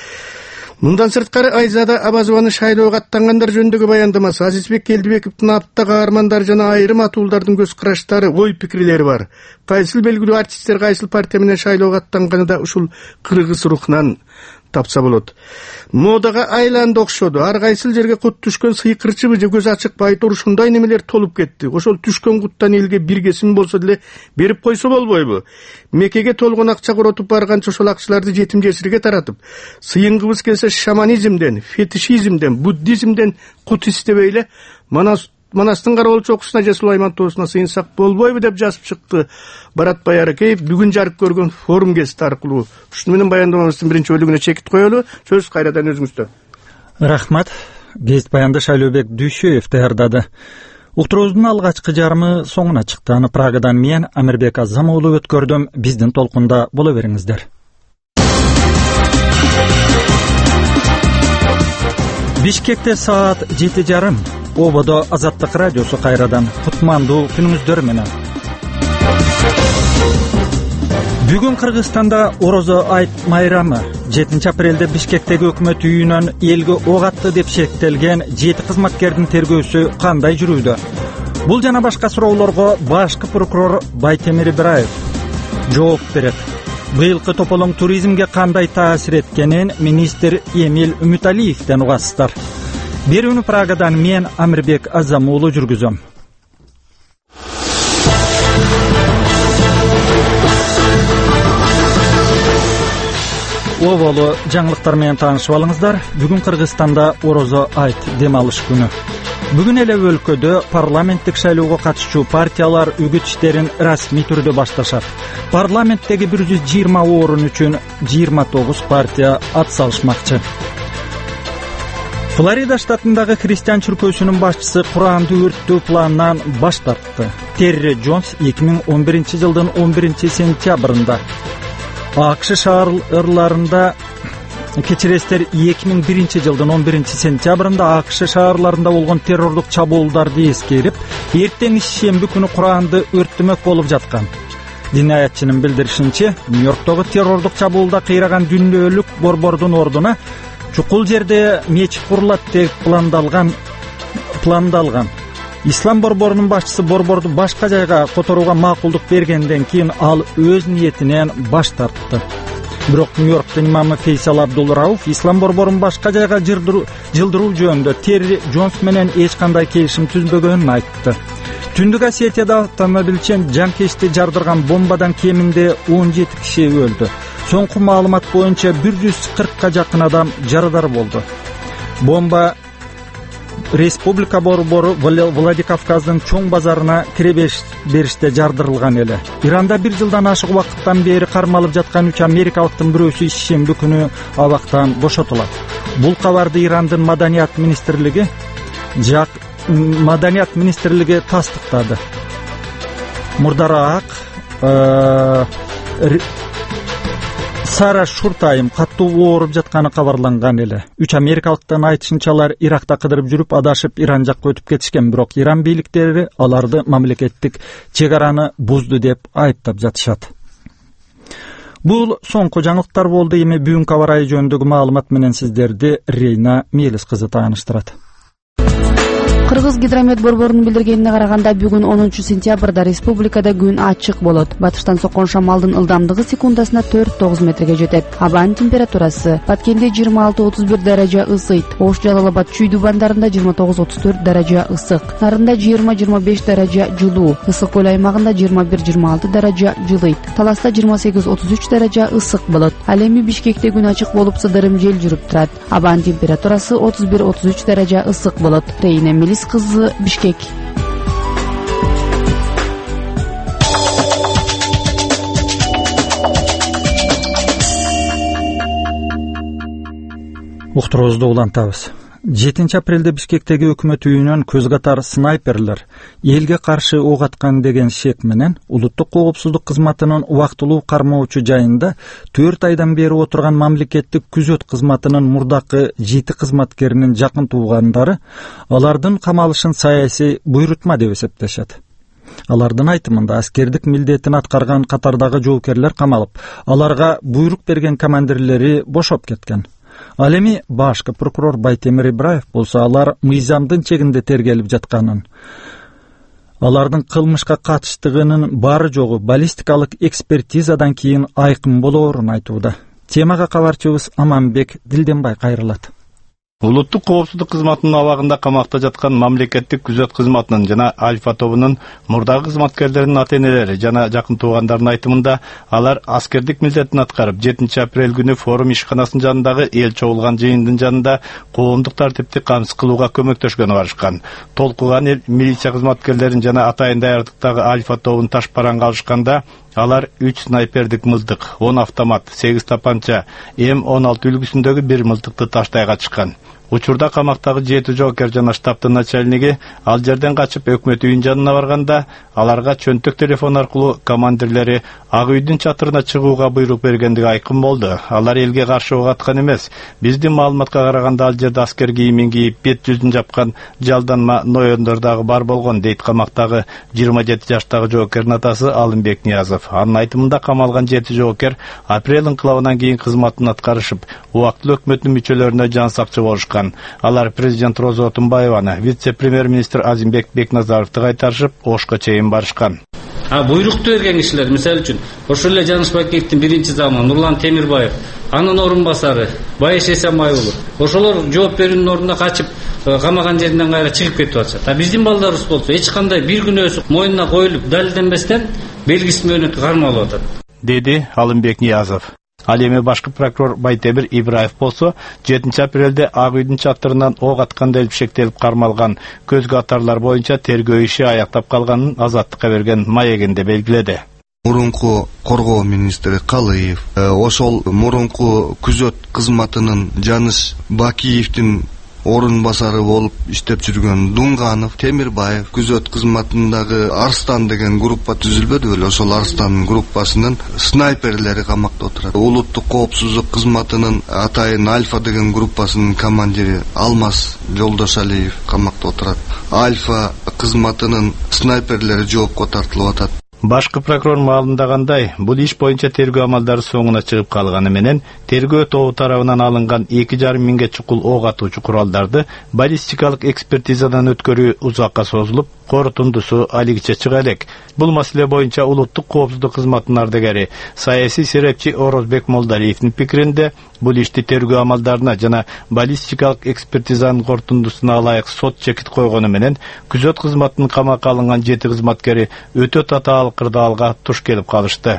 Мындан сырткары Айзада Абазованын шайлоого аттангандар жөнүндөгү баяндамасы, Азизбек Келдибековдун апта каармандары жана айрым атуулдардын көз караштары, ой пикирлери бар. Кайсыл белгилүү артисттер кайсыл партия менен шайлоого аттанганы да ушул кыргыз рухунан тапса болот. Модага айланды окшоду. Ар кайсыл жерге кут түшкөн сыйкырчыбы же көз ачык байтор ушундай немелер толуп кетти. Ошол түшкөн куттан элге бир кесим болсо деле берип койсо болбойбу? Мекеге толгон акча коротуп барганча ошол акчаларды жетим жесирге таратып, сыйынгыбыз келсе шаманизмден, фетишизмден, буддизмден кут истебей эле, мана Манастын Карабал чокусуна же Сулайман тоосуна сыйынсак болбойбу деп жазып чыкты Барат Байаракеев бүгүн жарык көргөн форум гезити аркылуу. Ушуну менен баяндамабыздын биринчи бөлүгүнө чекит коелу. Сөз кайрадан өзүңүздө.
Рахмат. Гезит баянды Шайлообек Дүйшөев даярдады. Уктуруубуздун алгачкы жарымы соңуна чыкты. Аны Прагадан мен Амирбек Азам уулу өткөрдүм. Биздин толкунда боло бериңиздер. Бишкекте саат 7:30. Ободо Азаттык радиосу кайрадан. Кутмандуу күнүңүздөр менен. Бүгүн Кыргызстанда Орозо айт майрамы. 7 апрелде Бишкектеги өкмөт үйүнөн элге ок атты деп шектелген 7 кызматкердин тергөөсү кандай жүрүүдө? Бул жана башка суроолорго башкы прокурор Байтемир Ибраев жооп берет. Быйылкы тополоң туризмге кандай таасир эткенин министр Эмил Үмүталиевден угасыздар. Берүүнү Прагадан мен Амирбек Азам уулу жүргүзөм. Оболу жаңылыктар менен таанышып алыңыздар. Бүгүн Кыргызстанда Орозо айт дем алыш күнү. Бүгүн эле өлкөдө парламенттик шайлоого катышчу партиялар үгүт иштерин расмий түрдө башташат. Парламенттеги 120 орун үчүн 29 партия ат салышмакчы. Флорида штатындагы христиан чиркөөсүнүн башчысы Куранды өрттөө планынан баш тартты. Терри Джонс 2011 жылдын 11 сентябрында АКШ шаарларында кечиресиздер 2001 жылдын 11 сентябрында АКШ шаарларында болгон террорлук чабуулдарды эскерип, эртең шемби күнү Куранды өрттөмөк болуп жаткан. Динаятчынын билдиришинче, Нью-Йорктогу террорлук чабуулда кыйраган дүйнөлүк борбордун ордуна чукул жерде мечит курулат деп пландалган. Ислам борборунун башчысы борборду башка жайга которууга макулдук бергенден кийин ал өз ниетинен баш тартты. Бирок Нью-Йорктун имамы Фейсал Абдул-Рауф ислам борборун башка жайга жылдыруу жөнүндө Терри Джонс менен эч кандай келишим түзбөгөнүн айтты. Түндүк Осетияда автомобилчен жанкечти жардырган бомбадан кеминде 17 киши өлдү. Соңку маалымат боюнча 140ка жакын адам жарадар болду. Бомба Республика борбору Владикавказдын чоң базарына кире бериште жардырылган эле. Иранда 1 жылдан ашык убакыттан бери кармалып жаткан 3 америкалыктын бирөөсү шемби күнү абактан бошотулат. Бул кабарды Ирандын маданият министрлиги тастыктады. Мурдараак Сара Шуртайым каттуу ооруп жатканы кабарланган эле. 3 америкалыктын айтышынча алар Иракта кыдырып жүрүп адашып Иран жакка өтүп кетишкен, бирок Иран бийликтери аларды мамлекеттик чек араны бузду деп айыптап жатышат. Бул соңку жаңылыктар болду. Эми бүгүн кабар айы жөнүндөгү маалымат менен сиздерди Рейна Мелис кызы тааныштырат.
Кыргыз гидромет борборунун билдиргенине караганда бүгүн 10 сентябрда республикада күн ачык болот. Батыштан соккон шамалдын ылдамдыгы секундасына 4-9 метрге жетет. Абанын температурасы Баткенде 26-31 даража ысыйт. Ош Жалалабад Чүйдү бандарында 29-34 даража ысык. Нарында 20-25 даража жылуу. Ысык көл аймагында 21-26 даража жылыйт. Таласта 28-33 даража ысык болот. Ал эми Бишкекте күн ачык болуп сыдырым жел жүрүп турат. Абанын температурасы 31-33 даража ысык болот. Рейна Мелис кызы, Бишкек.
Уктуруубузду улантабыз. 7 апрелде Бишкектеги өкмөт үйүнөн көз катар снайперлер элге каршы ок аткан деген шек менен улуттук коопсуздук кызматынын убактылуу кармоочу жайында 4 айдан бери отурган мамлекеттик күзөт кызматынын мурдакы 7 кызматкеринин жакын туугандары алардын камалышын саясий буйрутма деп эсептешет. Алардын айтымында аскердик милдетин аткарган катардагы жоокерлер камалып, аларга буйрук берген командирлери бошоп кеткен. Ал эми башкы прокурор Байтемир Ибраев болсо алар мыйзамдын чегинде тергелип жатканын, алардын кылмышка катыштыгынын бары жогу баллистикалык экспертизадан кийин айкын болоорун айтууда. Темага кабарчыбыз Аманбек Дилденбай кайрылат.
Улуттук коопсуздук кызматынын абагында камакта жаткан мамлекеттик күзөт кызматынын жана Альфа тобунун мурдагы кызматкерлеринин ата-энелери жана жакын туугандарынын айтымында алар аскердик милдетин аткарып 7 апрель күнү форум ишканасынын жанындагы эл чогулган жыйындын жанында коомдук тартипти камсыз кылууга көмөктөшкөнү барышкан. Толкуган эл милиция кызматкерлерин жана атайын даярдыктагы Альфа тобун таш параңга алышканда алар 3 снайпердик мылтык, 10 автомат, 8 тапанча, М16 үлгүсүндөгү бир мылтыкты таштай качышкан. Учурда камактагы 7 жоокер жана штабтын начальниги ал жерден качып өкмөт үйүнүн жанына барганда аларга чөнтөк телефон аркылуу командирлери Ак үйдүн чатырына чыгууга буйрук бергендиги айкын болду. Алар элге каршы ок аткан эмес. Биздин маалыматка караганда ал жерде аскер кийимин кийип, бет жүзүн жапкан жалданма ноёндор дагы бар болгон, дейт камактагы 27 жаштагы жоокердин атасы Алымбек Ниязов. Анын айтымында камалган 7 жоокер апрель инкылабынан кийин кызматын аткарышып, убактылуу өкмөттүн мүчөлөрүнө жан сакчы болушкан. Алар президент Роза Отунбаеваны, вице-премьер-министр Азимбек Бекназаровду кайтарышып, Ошко чейин барышкан.
Буйрукту берген кишилер, мисалы үчүн, ошол эле Жаныш Бакиевдин биринчи замы, Нурлан Темирбаев, анын орун басары, Байыш Эсенбай уулу, ошолор жооп берүүнүн ордуна качып, камаган жеринен кайра чыгып кетип атышат. Биздин балдарыбыз болсо, эч кандай бир күнөөсү моюнуна коюлуп, далилденбестен белгисиз мөөнөткө кармалып атат,
деди Алымбек Ниязов. Ал эми башкы прокурор Байтемир Ибраев болсо, 7 апрелде Ак үйдүн чатырынан ок атканда элбишектелип кармалган көзгө атарлар боюнча тергөө иши аяктап калганын Азаттыкка берген маегинде белгиледи.
Мурунку коргоо министри Калыев, ошол мурунку күзөт кызматынын Жаныш Бакиевдин орун басары болуп иштеп жүргөн Дунганов, Темирбаев, күзөт кызматындагы Арстан деген группа түзүлбөдү беле, ошол Арстан группасынын снайперлери камакта отурат. Улуттук коопсуздук кызматынын атайын Альфа деген группасынын командири Алмаз Жолдошалиев камакта отурат. Альфа кызматынын снайперлери жоопко тартылып атат.
Башкы прокурор маалымдагандай, бул иш боюнча тергөө амалдары соңуна чыгып калганы менен тергөө тобу тарабынан алынган 2,5 миңге чукул ок атуучу куралдарды баллистикалык экспертизадан өткөрүү узакка созулуп, корутундусу алигиче чыга элек. Бул маселе боюнча улуттук коопсуздук кызматынын ардагери, саясий серепчи Орозбек Молдалиевдин пикиринде, бул ишти тергөө амалдарына жана баллистикалык экспертизанын корутундусуна ылайык сот чекит койгону менен күзөт кызматынын камакка алынган 7 кызматкери өтө татаал кырдаалга туш келип калышты.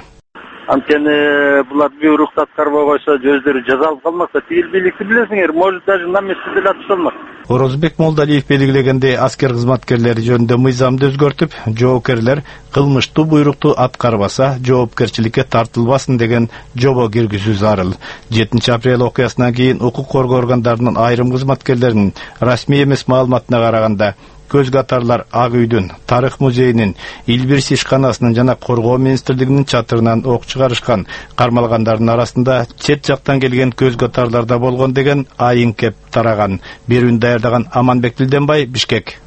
Анткени булар буйрукту аткарбай койсо, өздөрү жазалып калмаса, тигил бийликти билесиңер, может даже наместте деле атышалмак.
Орозбек Молдалиев белгилегендей, аскер кызматкерлери жөнүндө мыйзамды өзгөртүп, жоокерлер кылмыштуу буйрукту аткарбаса, жоопкерчиликке тартылбасын деген жобо киргизүү зарыл. 7 апрель окуясынан кийин укук коргоо органдарынын айрым кызматкерлеринин расмий эмес маалыматына караганда, көзгө атарлар Ак үйдүн, Тарых музейинин, Илбирс ишканасынын жана Коргоо министрлигинин чатырынан ок чыгарышкан. Кармалгандардын арасында чет жактан келген көзгө атарлар да болгон деген айын кеп тараган. Берүүнү даярдаган Аманбек Билденбай, Бишкек.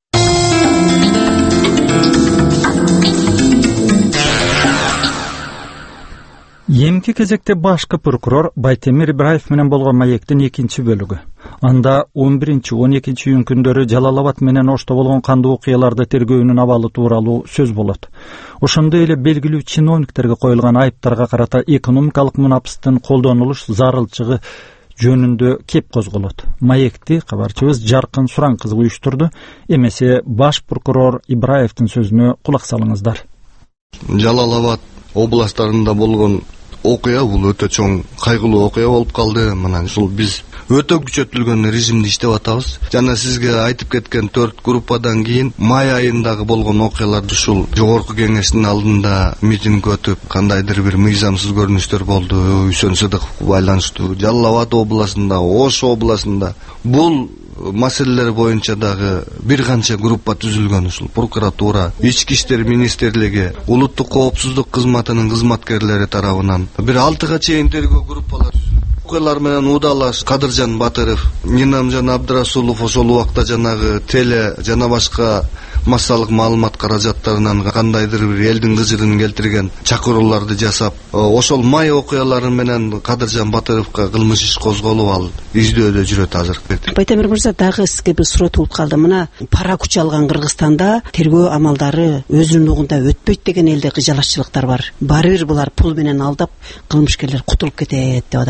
Эмки кезекте башкы прокурор Байтемир Ибраев менен болгон маектин 2 бөлүгү. Анда 11-12 июнь күндөрү Жалалабад менен Ошто болгон кандуу окуяларды тергөөнүн абалы тууралуу сөз болот. Ошондой эле белгилүү чиновниктерге коюлган айыптарга карата экономикалык мунапыстын колдонулуш зарылчыгы жөнүндө кеп козголот. Маекти кабарчыбыз Жаркын Суран кызы уюштурду. Эмесе баш прокурор Ибраевдин сөзүнө кулак салыңыздар.
Жалалабад областарында болгон окуя бул өтө чоң кайгылуу окуя болуп калды. Мына ушул биз өтө күчөтүлгөн режимде иштеп атабыз. Жана сизге айтып кеткен 4 группадан кийин май айындагы болгон окуяларды ушул жогорку кеңештин алдында митинг өтүп, кандайдыр бир мыйзамсыз көрүнүштөр болду. Үсөн Сыдыковго байланыштуу Жалал-Абад областында, Ош областында бул маселелер боюнча дагы бир канча группа түзүлгөн. Ушул прокуратура, Ички иштер министрлиги, улуттук коопсуздук кызматынын кызматкерлери тарабынан бир 6га чейин тергөө группалар окуялар менен Удалаш, Кадыржан Батыров, Нинамжан Абдрасулов ошол убакта жанагы теле жана башка массалык маалымат каражаттарынан кандайдыр бир элдин кызырын келтирген чакырууларды жасап, ошол май окуялары менен Кадыржан Батыровго кылмыш иш козголуп, ал издөөдө жүрөт азыркы.
Байтемир мырза, дагы сизге бир суроо туулуп калды. Мына пара күч алган Кыргызстанда тергөө амалдары өзүнүн угунда өтпөйт деген элде кыжалаччылыктар бар. Баары бир булар пул менен алдап кылмышкерлер кутулуп кетет деп атат да.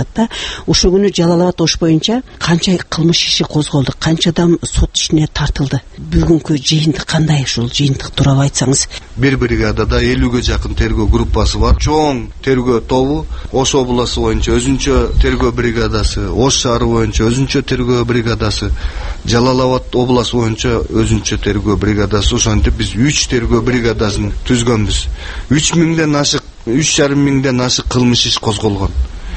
ошол күнү Жалал Абад ош боюнча канча кылмыш иши козголду, канча адам сот ишине тартылды. Бүгүнкү жыйынтык кандай? Ушул жыйынтык тууралуу айтсаңыз.
Бир бригадада 50ге жакын тергөө группасы бар. Чоң тергөө тобу Ош областы боюнча өзүнчө тергөө бригадасы, Ош шаары боюнча өзүнчө тергөө бригадасы, Жалал Абад областы боюнча өзүнчө тергөө бригадасы. Ошентип биз 3 тергөө бригадасын түзгөнбүз. 3,5 миңден ашык кылмыш иш козголгон.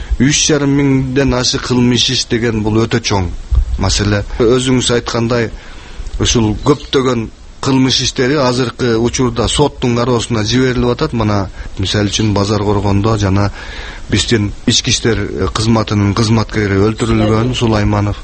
3,5 миңден ашык кылмыш иш деген бул өтө чоң маселе. Өзүңүз айткандай, ушул көптөгөн кылмыш иштери азыркы учурда соттун кароосуна жиберилип атат. Мына мисалы үчүн Базар Коргондо жана биздин ички иштер кызматынын кызматкери өлтүрүлгөн Сулайманов.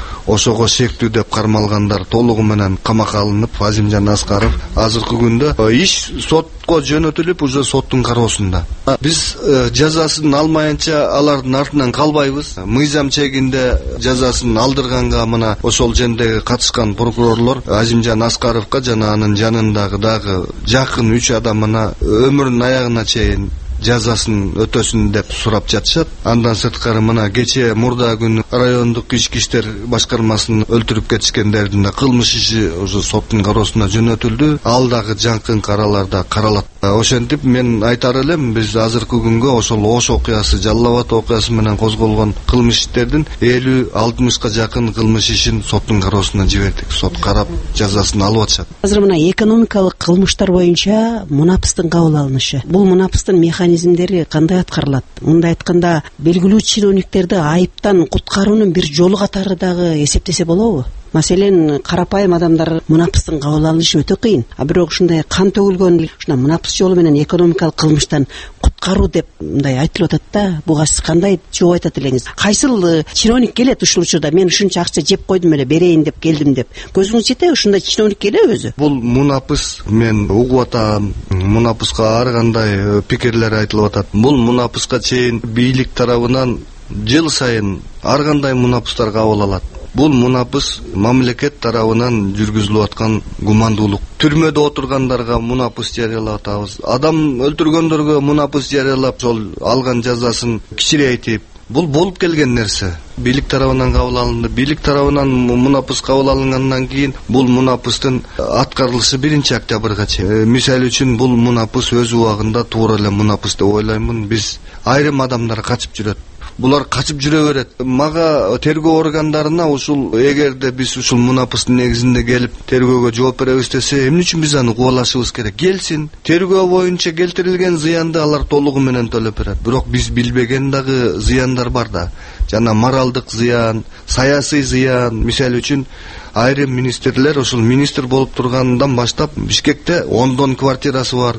Ошого шектүү деп кармалгандар толугу менен камакка алынып, Азимжан Аскаров азыркы күндө иш сотко жөнөтүлүп, уже соттун кароосунда. Биз жазасын алмайынча алардын артынан калбайбыз. Мыйзам чегинде жазасын алдырганга мына ошол жердеги катышкан прокурорлор Азимжан Аскаровго жана анын жанындагы дагы жакын 3 адамына өмүрүнүн аягына чейин жазасын өтөсүн деп сурап жатышат. Андан сырткары мына кече мурда күнү райондук ички иштер башкармасынын өлтүрүп кетишкендердин кылмыш иши уже соттун кароосуна жөнөтүлдү. Ал дагы жакын караларда каралат. Ошентип мен айтар элем, биз азыркы күнгө ошол Ош окуясы, Жалал Абад окуясы менен козголгон кылмыш иштердин 50-60га жакын кылмыш ишин соттун кароосуна жибердик. Сот карап жазасын алып атышат.
Азыр мына экономикалык кылмыштар боюнча мунапыстын кабыл алынышы. Бул мунапыстын механизмдери кандай аткарылат? Мындай айтканда, белгилүү чиновниктерди айыптан куткаруунун бир жолу катары дагы эсептесе болобу? Маселен, карапайым адамдар мунапыстын кабыл алышы өтө кыйын. А бирок ушундай кан төгүлгөн ушуна мунапыс жолу менен экономикалык кылмыштан куткаруу деп мындай айтылып атат да. Буга сиз кандай жооп айтат элеңиз? Кайсыл чиновник келет ушул учурда мен ушунча акча жеп койдум эле, берейин деп келдим деп. Көзүңүз жете ушундай чиновник келеби өзү?
Бул мунапыс, мен угуп атам. Мунапыска ар кандай пикирлер айтылып атат. Бул мунапыска чейин бийлик тарабынан жыл сайын ар кандай мунапыстар кабыл алат. Бул мунапыс мамлекет тарабынан жүргүзүлүп аткан гумандуулук. Түрмөдө отургандарга мунапыс жарыялап атабыз. Адам өлтүргөндөргө мунапыс жарыялап, ошол алган жазасын кичирейтип, бул болуп келген нерсе. Бийлик тарабынан кабыл алынды. Бийлик тарабынан мунапыс кабыл алынгандан кийин бул мунапыстын аткарылышы 1-октябрга чейин. Мисалы үчүн бул мунапыс өз убагында туура эле мунапыс деп ойлоймун. Биз айрым адамдар качып жүрөт. Булар качып жүрө берет. Мага тергөө органдарына ушул эгерде биз ушул мунапыстын негизинде келип тергөөгө жооп беребиз десе, эмне үчүн биз аны кубалашыбыз керек? Келсин, тергөө боюнча келтирилген зыянды алар толугу менен төлөп берет. Бирок биз билбеген дагы зыяндар бар да. Жана моралдык зыян, саясий зыян. Мисалы үчүн айрым министрлер ушул министр болуп тургандан баштап Бишкекте 10 квартирасы бар.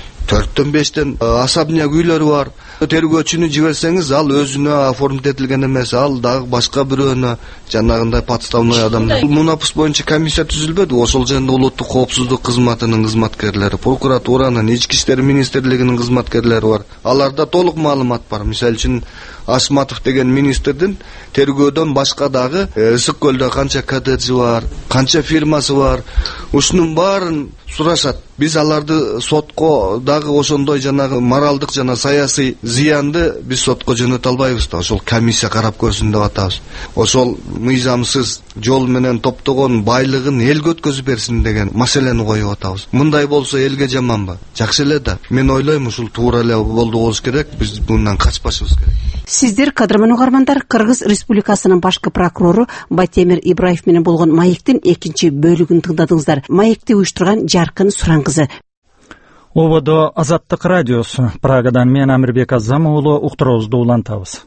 4-5 особняк үйлөрү бар. Тергөөчүнү жиберсеңиз, ал өзүнө оформить этилген эмес, ал дагы башка бирөөнө жанагындай подставной адам. Мунапыс боюнча комиссия түзүлбөдү. Ошол жерде улуттук коопсуздук кызматынын кызматкерлери, прокуратуранын, ички иштер министрлигинин кызматкерлери бар. Аларда толук маалымат бар. Мисалы үчүн Асматов деген министрдин тергөөдөн башка дагы Ысык көлдө канча коттеджи бар, канча фирмасы бар. Ушунун баарын сурашат. Биз аларды сотко дагы ошондой жанагы моралдык жана саясий зыянды биз сотко жөнөтө албайбыз да. Ошол комиссия карап көрсүн деп атабыз. Ошол мыйзамсыз жол менен топтогон байлыгын элге өткөзүп берсин деген маселени коюп атабыз. Мындай болсо элге жаманбы? Жакшы эле да. Мен ойлойм ушул туура эле болуш керек. Биз мындан качпашыбыз керек.
Сиздер, кадырман угармандар, Кыргыз Республикасынын башкы прокурору Байтемир Ибраев менен болгон маектин 2-бөлүгүн тыңдадыңыздар. Маекти уюштурган Жаркын Суран кызы.
Ободо Азаттык радиосу. Прагадан мен Амирбек Азам уулу уктуруубузду улантабыз.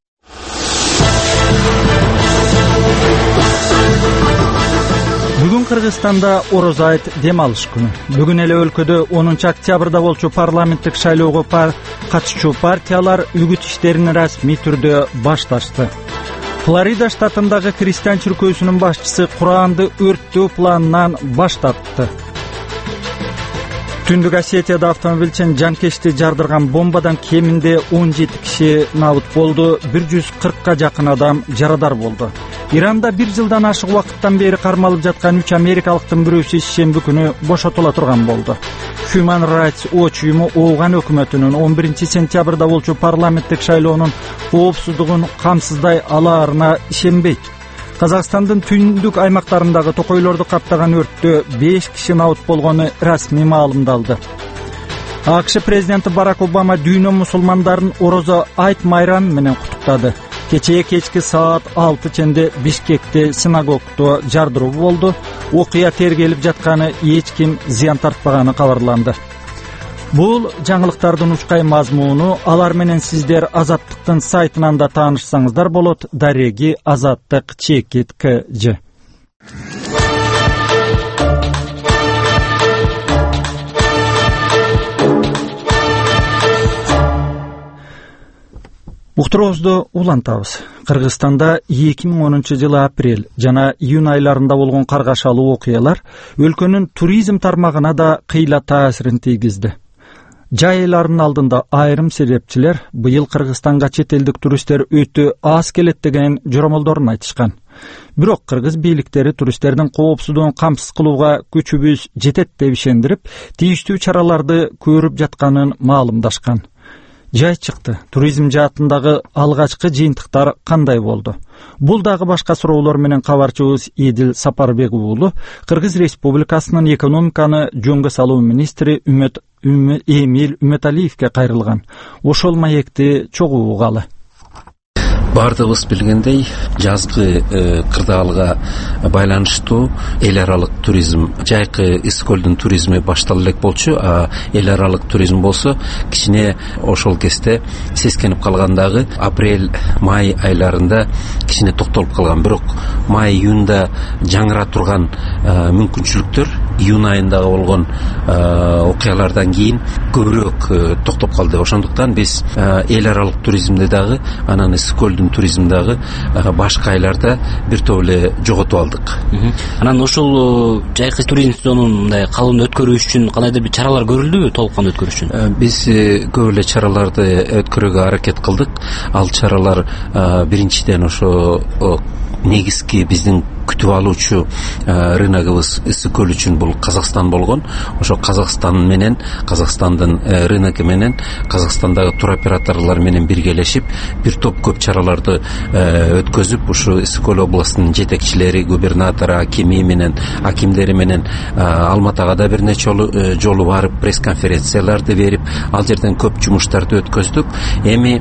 Бүгүн Кыргызстанда Орозо айт дем алыш күнү. Бүгүн эле өлкөдө 10 октябрда болчу парламенттик шайлоого катышчу партиялар үгүт иштерин расмий түрдө башташты. Флорида штатындагы христиан чиркөөсүнүн башчысы Куранды өрттөө планынан баш тартты. Түндүк Осетияда автомобилчен жанкечти жардырган бомбадан кеминде 17 киши набыт болду, 140га жакын адам жарадар болду. Иранда 1 жылдан ашык убакыттан бери кармалып жаткан 3 америкалыктын бирөөсү шемби күнү бошотула турган болду. Human Rights Watch уюму Ооган өкмөтүнүн 11 сентябрда болчу парламенттик шайлоонун коопсуздугун камсыздай алаарына ишенбейт. Казакстандын түндүк аймактарындагы токойлорду каптаган өрттө 5 киши набыт болгону расмий маалымдалды. АКШ президенти Барак Обама дүйнө мусулмандарын Орозо айт майрамы менен куттуктады. Кечки саат 6 ченде Бишкекте синагогдо жардыруу болду. Окуя тергелип жатканы, эч ким зыян тартпаганы кабарланды. Бул жаңылыктардын учкай мазмуну алар менен сиздер Азаттыктын сайтынан да таанышсаңыздар болот. Дареги Азаттык чекит КЖ. Уктуруубузду улантабыз. Кыргызстанда 2010 жылы апрель жана июнь айларында болгон каргашалуу окуялар өлкөнүн туризм тармагына да кыйла таасирин тийгизди. Жай айларынын алдында айрым себепчилер быйыл Кыргызстанга чет элдик туристтер өтө аз келет деген жоромолдорун айтышкан. Бирок кыргыз бийликтери туристтердин коопсуздугун камсыз кылууга күчүбүз жетет деп ишендирип, тийиштүү чараларды көрүп жатканын маалымдашкан. Жай чыкты. Туризм жаатындагы алгачкы жыйынтыктар кандай болду? Бул дагы башка суроолор менен кабарчыбыз Эдил Сапарбек уулу Кыргыз Республикасынын экономиканы жөнгө салуу министри Эмиль Үмөталиевге кайрылган. Ошол маекти чогуу угалы.
Бардыгыбыз билгендей, жазгы кырдаалга байланыштуу эл аралык туризм, жайкы ысык көлдүн туризми баштала элек болчу, а эл аралык туризм болсо кичине ошол кезде сескенип калгандагы апрель-май айларында кичине токтолуп калган. Бирок май-июнда жаңыра турган мүмкүнчүлүктөр июнь айындагы болгон окуялардан кийин көбүрөөк токтоп калды. Ошондуктан биз эл аралык туризмди дагы анан ысык көлдүн туризмдагы башка айларда бир топ эле жоготуп алдык.
Анан ошол жайкы туризм сезонун мындай калыбында өткөрүү үчүн кандайдыр бир чаралар көрүлдүбү, толук кандуу өткөрүү үчүн?
Биз көп эле чараларды өткөрүүгө аракет кылдык. Ал чаралар биринчиден ошо негизги биздин күтүп алуучу рыногубуз ысык көл үчүн бул Казакстан болгон. Ошо Казакстан менен, Казакстандын рыногу менен, Казакстандагы туроператорлор менен биргелешип бир топ көп чараларды өткөзүп, ушу ысык көл областынын жетекчилери, губернатору, акимдери менен Алматага да бир нече жолу барып, пресс-конференцияларды берип, ал жерден көп жумуштарды өткөздүк. Эми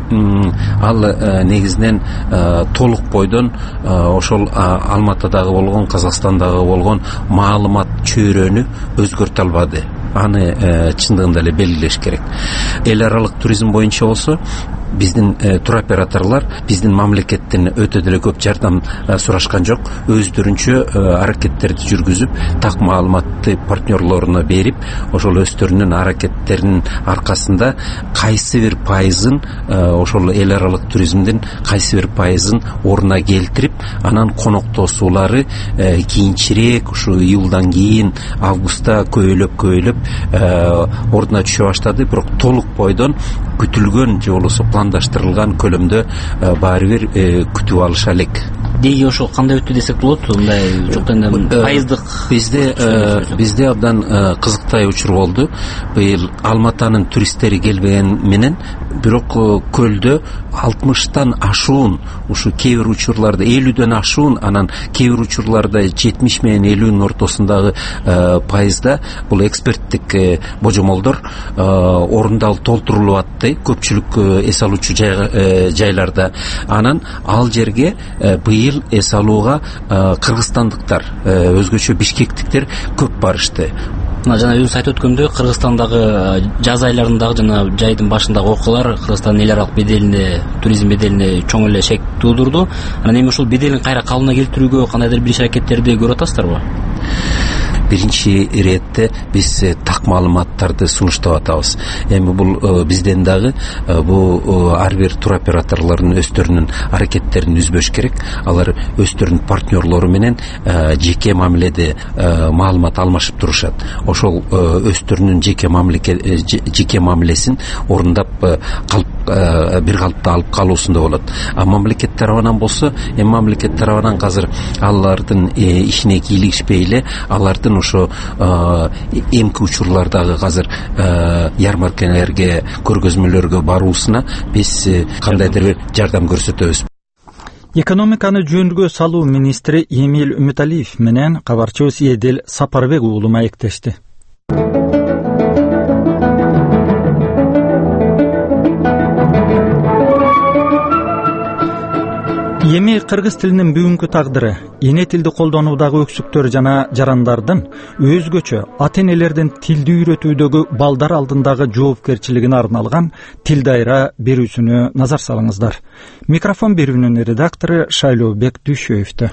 ал негизинен толук бойдон ошол Алматадагы болгон, Казакстандагы болгон маалымат чөйрөнү өзгөртө албады. Аны чындыгында эле белгилеш керек. Эл аралык туризм боюнча болсо биздин туроператорлор биздин мамлекеттен өтө деле көп жардам сурашкан жок. Өздөрүнчө аракеттерди жүргүзүп, так маалыматты партнерлоруна берип, ошол өздөрүнүн аракеттеринин аркасында кайсы бир пайызын ошол эл аралык туризмдин кайсы бир пайызын ордуна келтирип, анан коноктосуулары кийинчерээк ушу июлдан кийин августта көбөйлөп ордуна түшө баштады. Бирок толук бойдон күтүлгөн же болбосо пландаштырылган көлөмдө баары бир күтүп алыша элек.
Деги ошол кандай өттү десек болот? Мындай жоктан пайыздык
бизде абдан кызыктай учур болду. Быйыл Алматанын туристтери келбеген менен, бирок көлдө 60тан ашуун, ушу кээ бир учурларда 50дөн ашуун, анан кээ бир учурларда 70 менен 50нын ортосундагы пайызда бул эксперттик божомолдор орундалып толтурулуп атты көпчүлүк эс алуучу жайларда. Анан ал жерге быйыл эс алууга кыргызстандыктар, өзгөчө бишкектиктер көп барышты.
Жана өзүңүз айтып өткөндөй, Кыргызстандагы жаз айларындагы жана жайдын башындагы окуялар Кыргызстандын эл аралык беделине, туризм беделине чоң эле шек туудурду. Анан эми ушул беделин кайра калыбына келтирүүгө кандайдыр бир иш-аракеттерди көрүп атасыздарбы?
Биринчи иретте биз так маалыматтарды сунуштап атабыз. Эми бул бизден дагы бул ар бир туроператорлордун өздөрүнүн аракеттерин үзбөш керек. Алар өздөрүнүн партнерлору менен жеке мамиледе маалымат алмашып турушат. Ошол өздөрүнүн жеке мамилесин орундап калып бир калыпта алып калуусунда болот. А мамлекет тарабынан болсо, мамлекет тарабынан азыр алардын ишине кийлигишпей эле алардын ошо эмки учурлардагы азыр ярмаркалерге, көргөзмөлөргө баруусуна биз кандайдыр бир жардам көрсөтөбүз.
Экономиканы жөнүгө салуу министри Эмил Үмүталиев менен кабарчыбыз Эдил Сапарбек уулу маектешти. Эми кыргыз тилинин бүгүнкү тагдыры эне тилди колдонуудагы өксүктөр жана жарандардын өзгөчө ата-энелердин тилди үйрөтүүдөгү балдар алдындагы жоопкерчилигине арналган тил дайра берүүсүнө назар салыңыздар. Микрофон берүүнүн редактору Шайлообек Дүйшөевдү.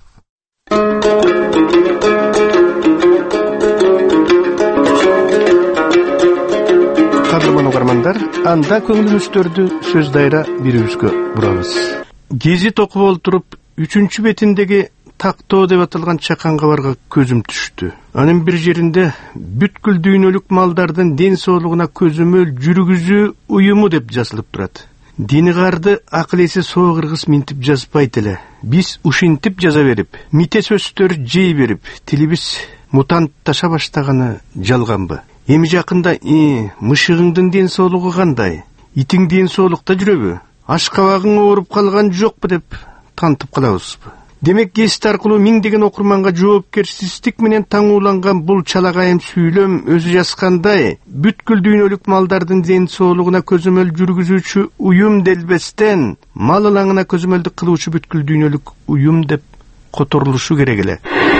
Кадырман угармандар, анда көңүлүңүздөрдү сөз дайра берүүбүзгө бурабыз. Гезит окуп олтуруп, 3-чү бетиндеги тактоо деп аталган чакан кабарга көзүм түштү. Анын бир жеринде бүткүл дүйнөлүк малдардын ден соолугуна көзөмөл жүргүзүү уюму деп жазылып турат. Динигарды акыл эси соо кыргыз минтип жазбайт эле. Биз ушинтип жаза берип, мите сөздөр жей берип, тилибиз мутантташа баштаганы жалганбы? Эми жакында мышыгыңдын ден соолугу кандай? Итиң ден соолукта жүрөбү? Ашкабагың ооруп калган жокпу деп тантып калабызбы? Демек гезит аркылуу миңдеген окурманга жоопкерчилик менен таңууланган бул чалагайым сүйлөм өзү жазгандай бүткүл дүйнөлүк малдардын ден соолугуна көзөмөл жүргүзүүчү уюм делбестен мал ылаңына көзөмөлдүк кылуучу бүткүл дүйнөлүк уюм деп которулушу керек эле.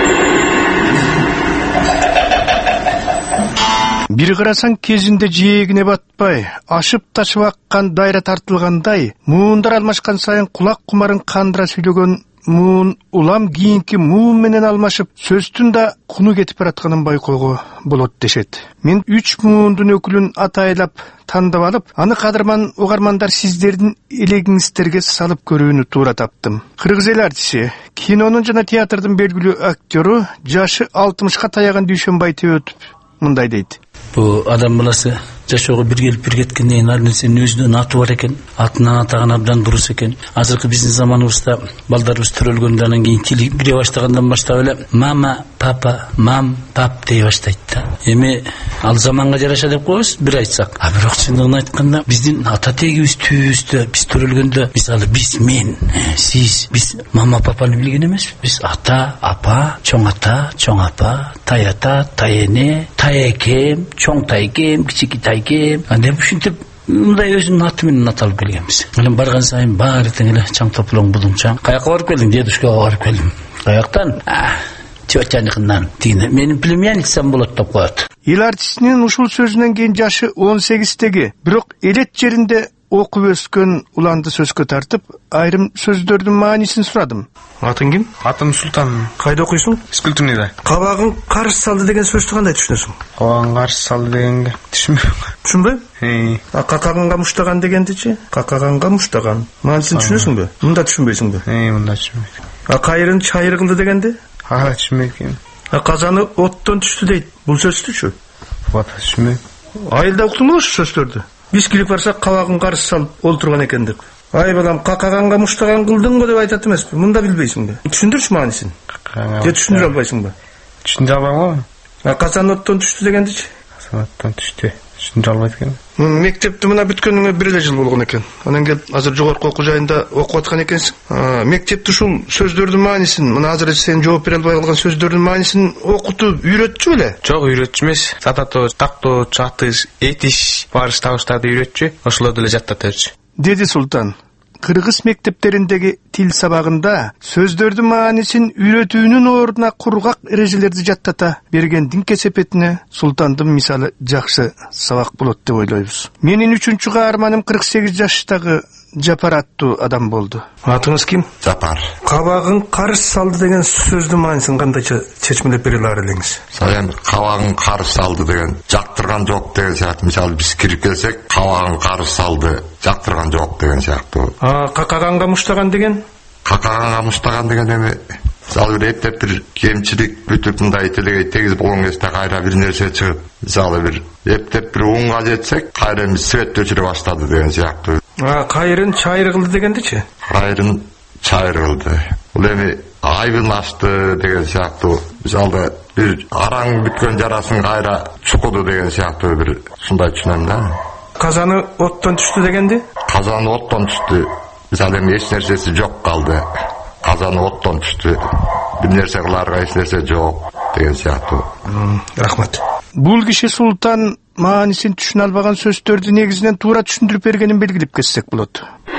Бир карасаң кезинде жээгине батпай, ашып ташып аккан дайра тартылгандай, муундар алмашкан сайын кулак кумарын кандыра сүйлөгөн муун улам кийинки муун менен алмашып, сөздүн да куну кетип баратканын байкоого болот дешет. Мен 3 муундун өкүлүн атайлап тандап алып, аны кадырман угармандар сиздердин элегиңиздерге салып көрүүнү туура таптым. Кыргыз эл артиси, кинонун жана театрдын белгилүү актёру, жашы 60ка таяган Дүйшөнбай Төбөтов мындай дейт.
Бу адам баласы жашоого бир келип бир кеткенден кийин ар нерсенин өзүнүн аты бар экен, атынан атаган абдан дурус экен. Азыркы биздин заманыбызда балдарыбыз төрөлгөндөн анан кийин тили кире баштагандан баштап эле мама, папа, мам, пап дей баштайт да. Эми ал заманга жараша деп коебуз, бир айтсак. А бирок чындыгын айтканда биздин ата тегибиз түбүбүздө биз төрөлгөндө мисалы биз мен, сиз, биз мама, папаны билген эмеспиз. Биз ата, апа, чоң апа, тай ата, тай эне, тай экем, чоң тайкем, кичики тайкем деп ушинтип мындай өзүнүн аты менен аталып келгенбиз. Анан барган сайын баары тең эле чаң тополоң будуңчаң. Каяка барып келдиң? Дедушкага барып келдим. Каяктан? Тетяныкынан. Тигине менин племянницам болот деп коет.
Эл артистинин ушул сөзүнөн кийин жашы 18-теги, бирок элет жеринде окуп өскөн уланды сөзгө тартып, айрым сөздөрдүн маанисин сурадым. Атың ким?
Атым Султан.
Кайда окуйсуң?
Физкультурныйда.
Кабагың карш салды деген сөздү кандай түшүнөсүң?
Кабагың карш салды дегенге түшүнбөйм.
Түшүнбөйм? Какаганга муштаган дегендичи? Какаганга муштаган. Маанисин түшүнөсүңбү? Мында түшүнбөйсүңбү?
Мында түшүнбөйм.
Кайрын чайыр кылды дегенди?
Түшүнбөйм.
Казаны оттон түштү дейт. Бул сөздүчү?
Түшүнбөйм.
Айылда уктуңбу ошол сөздөрдү? Биз кирип барсак кабагын карш салып олтурган экен деп. Ай балам, какаганга муштаган кылдың го деп айтат эмеспи? Мында билбейсиңби? Түшүндүрчү маанисин. Же түшүндүрө албайсыңбы?
Түшүндүрө албайм го.
Казан оттон түштү дегендичи?
Казан оттон түштү. Түшүндүрө албайт экен.
Мектепти мына бүткөнүңө 1 эле жыл болгон экен. Анан келип азыр жогорку окуу жайында окуп аткан экенсиң. Мектепти ушул сөздөрдүн маанисин, мына азыр сен жооп бере албай калган сөздөрдүн маанисин окутуп үйрөтчү беле?
Жок, үйрөтчү эмес. Сататоо, тактоо, чатыш, этиш, барыш табыштарды үйрөтчү. Ошолорду эле жаттатырчу.
Деди Султан. Кыргыз мектептериндеги тил сабагында сөздөрдүн маанисин үйрөтүүнүн ордуна кургак эрежелерди жаттата бергендин кесепетине Султандын мисалы жакшы сабак болот деп ойлойбуз. Менин 3-чү каарманым 48 жаштагы Жапар аттуу адам болду. Атыңыз ким?
Жапар.
Кабагың карш салды деген сөздүн маанисин кандайча чечмелеп бере алар элеңиз?
Саян кабагың карш салды деген жактырган жок деген сыяктуу. Мисалы биз кирип келсек, кабагың карш салды, жактырган жок деген сыяктуу.
Какаганга муштаган деген?
Какаганга муштаган деген эми мисалы эптеп бир кемчилик бүтүп мындай телегей тегиз болгон кезде кайра бир нерсе чыгып, мисалы бир эптеп бир унга жетсек, кайра эми свет өчүрө баштады деген сыяктуу.
Кайрын чайыр кылды дегендичи?
Кайрын чайыр кылды. Бул эми айбын ачты деген сыяктуу. Мисалда бир араң бүткөн жарасын кайра чукуду деген сыяктуу бир ушундай түшүнөм да.
Казаны оттон түштү дегенди?
Казаны оттон түштү. Мисалы эми эч нерсеси жок калды. Казаны оттон түштү. Бир нерсе кыларга эч нерсе жок деген сыяктуу.
Рахмат. Бул киши Султан маанисин түшүнө албаган сөздөрдү негизинен туура түшүндүрүп бергенин белгилеп кетсек болот.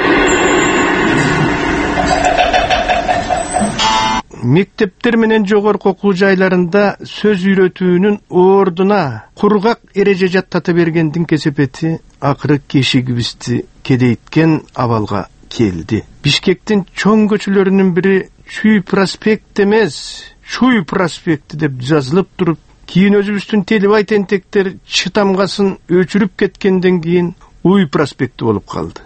Мектептер менен жогорку окуу жайларында сөз үйрөтүүнүн ордуна кургак эреже жаттата бергендин кесепети акыры кешигибизди кедейткен абалга келди. Бишкектин чоң көчөлөрүнүн бири Чүй проспект эмес, Чуй проспекти деп жазылып туруп, кийин өзүбүздүн телебай тентектер чытамгасын өчүрүп кеткенден кийин Уй проспекти болуп калды.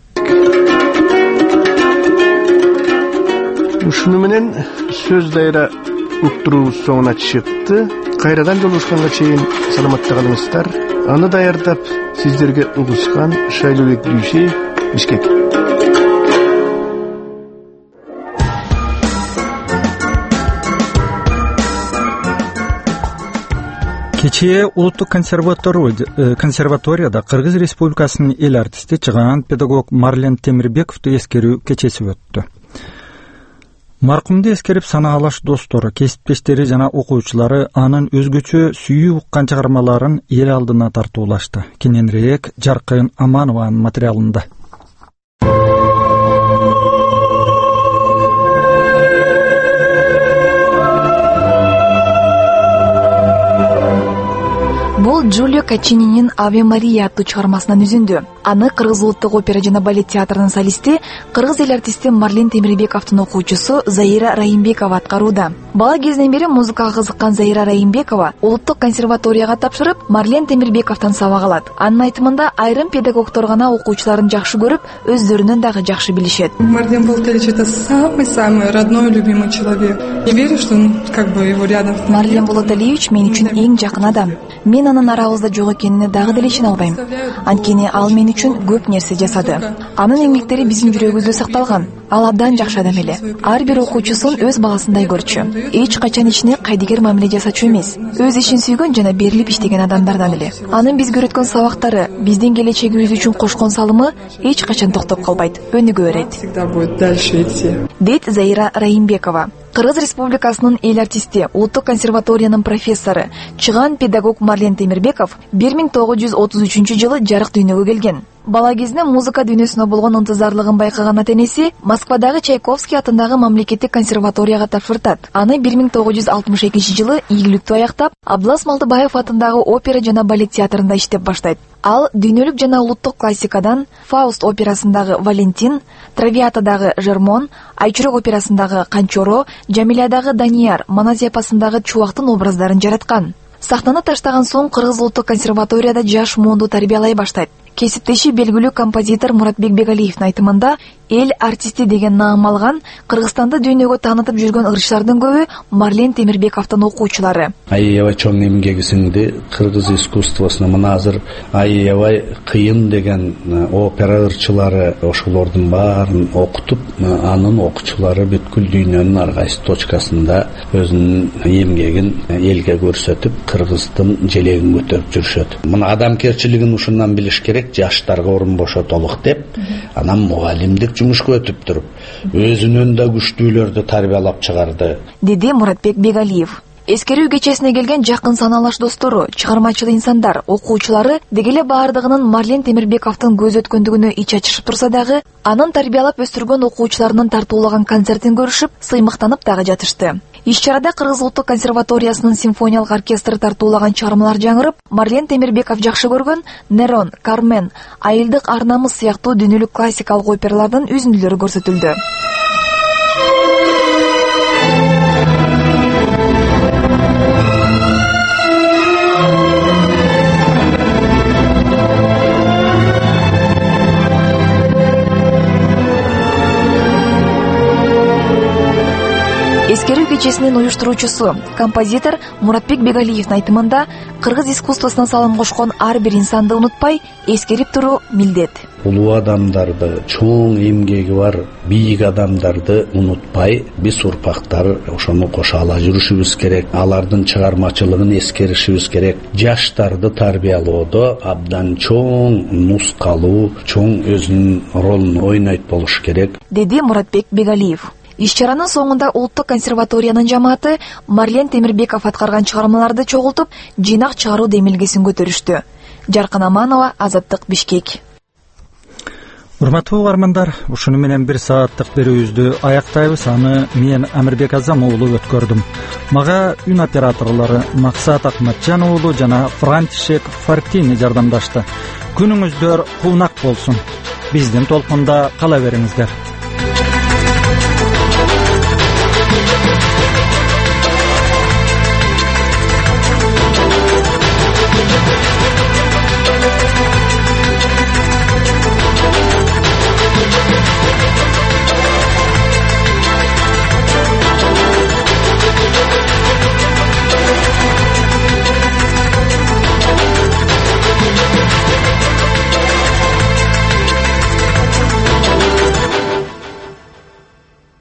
Ушуну менен сөз дайра уктуруубуз соңуна чыкты. Кайрадан жолугушканга чейин саламатта калыңыздар. Аны даярдап сиздерге угушкан Шайлообек Дүйшеев, Бишкек.
Кечээ улуттук консерваторияда Кыргыз Республикасынын эл артисти чыгаан педагог Марлен Темирбековду эскерүү кечеси өттү. Маркумду эскерип санаалаш достору, кесиптештери жана окуучулары анын өзгөчө сүйүү уккан чыгармаларын эл алдына тартуулашты. Кененирээк Жаркын Аманованын материалында.
Бул Джулио Качининин Аве Мария аттуу чыгармасынан үзүндү. Аны Кыргыз улуттук опера жана балет театрынын солисти, Кыргыз эл артисти Марлен Темирбековдун окуучусу Заира Раимбекова аткарууда. Бала кезинен бери музыкага кызыккан Заира Раимбекова улуттук консерваторияга тапшырып, Марлен Темирбековдон сабак алат. Анын айтымында айрым педагогдор гана окуучуларын жакшы көрүп, өздөрүнөн дагы жакшы билишет.
Марлен Болтович — это самый родной, любимый человек. Я верю, что его рядом.
Марлен Болтович мен үчүн эң жакын адам. Мен анын арабызда жок экенине дагы деле ишене албайм. Анткени ал мен үчүн көп нерсе жасады. Анын эмгектери биздин жүрөгүбүздө сакталган. Ал абдан жакшы адам эле. Ар бир окуучусун өз баласындай көрчү. Эч качан ичине кайдыгер мамиле жасачу эмес. Өз ишин сүйгөн жана берилип иштеген адамдардан эле. Анын бизге өткөн сабактары, биздин келечегибиз үчүн кошкон салымы эч качан токтоп калбайт, өнүгө берет. Дейт Заира Раимбекова. Кыргыз Республикасынын эл артисти, улуттук консерваториянын профессору, чыгаан педагог Марлен Темирбеков 1933 жылы жарык дүйнөгө келген. Бала кезинен музыка дүйнөсүнө болгон ынтызарлыгын байкаган ата-энеси Москвадагы Чайковский атындагы мамлекеттик консерваторияга тапшыртат. Аны 1962 жылы ийгиликтүү аяктап, Аблас Малтыбаев атындагы опера жана балет театрында иштеп баштайт. Ал дүйнөлүк жана улуттук классикадан Фауст операсындагы Валентин, Травиатадагы Жермон, Айчурок операсындагы Канчоро, Жамилядагы Данияр, Маназияпасындагы Чубактын образдарын жараткан. Сахнаны таштаган соң Кыргыз улуттук консерваторияда жаш муунду тарбиялай баштайт. Кесиптеши белгилүү композитор Муратбек Бегалиевдин айтымында эл артисти деген наам алган, Кыргызстанды дүйнөгө таанытып жүргөн ырчылардын көбү Марлен Темирбековдун окуучулары.
Аябай чоң эмгеги сиңди кыргыз искусствосуна. Мына азыр аябай кыйын деген опера ырчылары, ошолордун баарын окутуп, анын окуучулары бүткүл дүйнөнүн ар кайсы точкасында өзүнүн эмгегин элге көрсөтүп, Кыргыздын желегин көтөрүп жүрүшөт. Мына адамкерчилигин ушундан билиш керек. Жаштарга орун бошотолук деп, анан мугалимдик жумушка өтүп туруп, өзүнөн да күчтүүлөрдү тарбиялап чыгарды,
деди Муратбек Бегалиев. Эскерүү кечесине келген жакын саналаш достору, чыгармачыл инсандар, окуучулары дегеле баардыгынын Марлен Темирбековдун көз өткөндүгүнө ич ачышып турса дагы, анын тарбиялап өстүргөн окуучуларынын тартуулаган концертин көрүшүп, сыймыктанып дагы жатышты. Иш-чарада Кыргыз улуттук консерваториясынын симфониялык оркестры тартуулаган чыгармалар жаңырып, Марлен Темирбеков жакшы көргөн Нерон, Кармен, Айылдык ар намыс сыяктуу дүйнөлүк классикалык опералардын үзүндүлөрү көрсөтүлдү. Эскерүү кечесинин уюштуруучусу, композитор Муратбек Бегалиевдин айтымында, кыргыз искусствосуна салым кошкон ар бир инсанды унутпай, эскерип туруу милдет.
улуу адамдарды, чоң эмгеги бар бийик адамдарды унутпай, биз урпактар ошону кошо ала жүрүшүбүз керек. Алардын чыгармачылыгын эскеришибиз керек. Жаштарды тарбиялоодо абдан чоң нускалуу, чоң өзүнүн ролун ойнойт болуш керек,
деди Муратбек Бегалиев. Иш-чаранын соңунда Улуттук консерваториянын жамааты Марлен Темирбеков аткарган чыгармаларды чогултуп, жыйнак чыгаруу демилгесин көтөрүштү. Жаркын Аманова, Азаттык, Бишкек.
Урматтуу угармандар, ушуну менен 1 сааттык берүүбүздү аяктайбыз. Аны мен Амирбек Азам уулу өткөрдүм. Мага үн операторлору Максат Акматжан уулу жана Франтишек Фарктини жардамдашты. Күнүңүздөр куунак болсун. Биздин толкунда кала бериңиздер.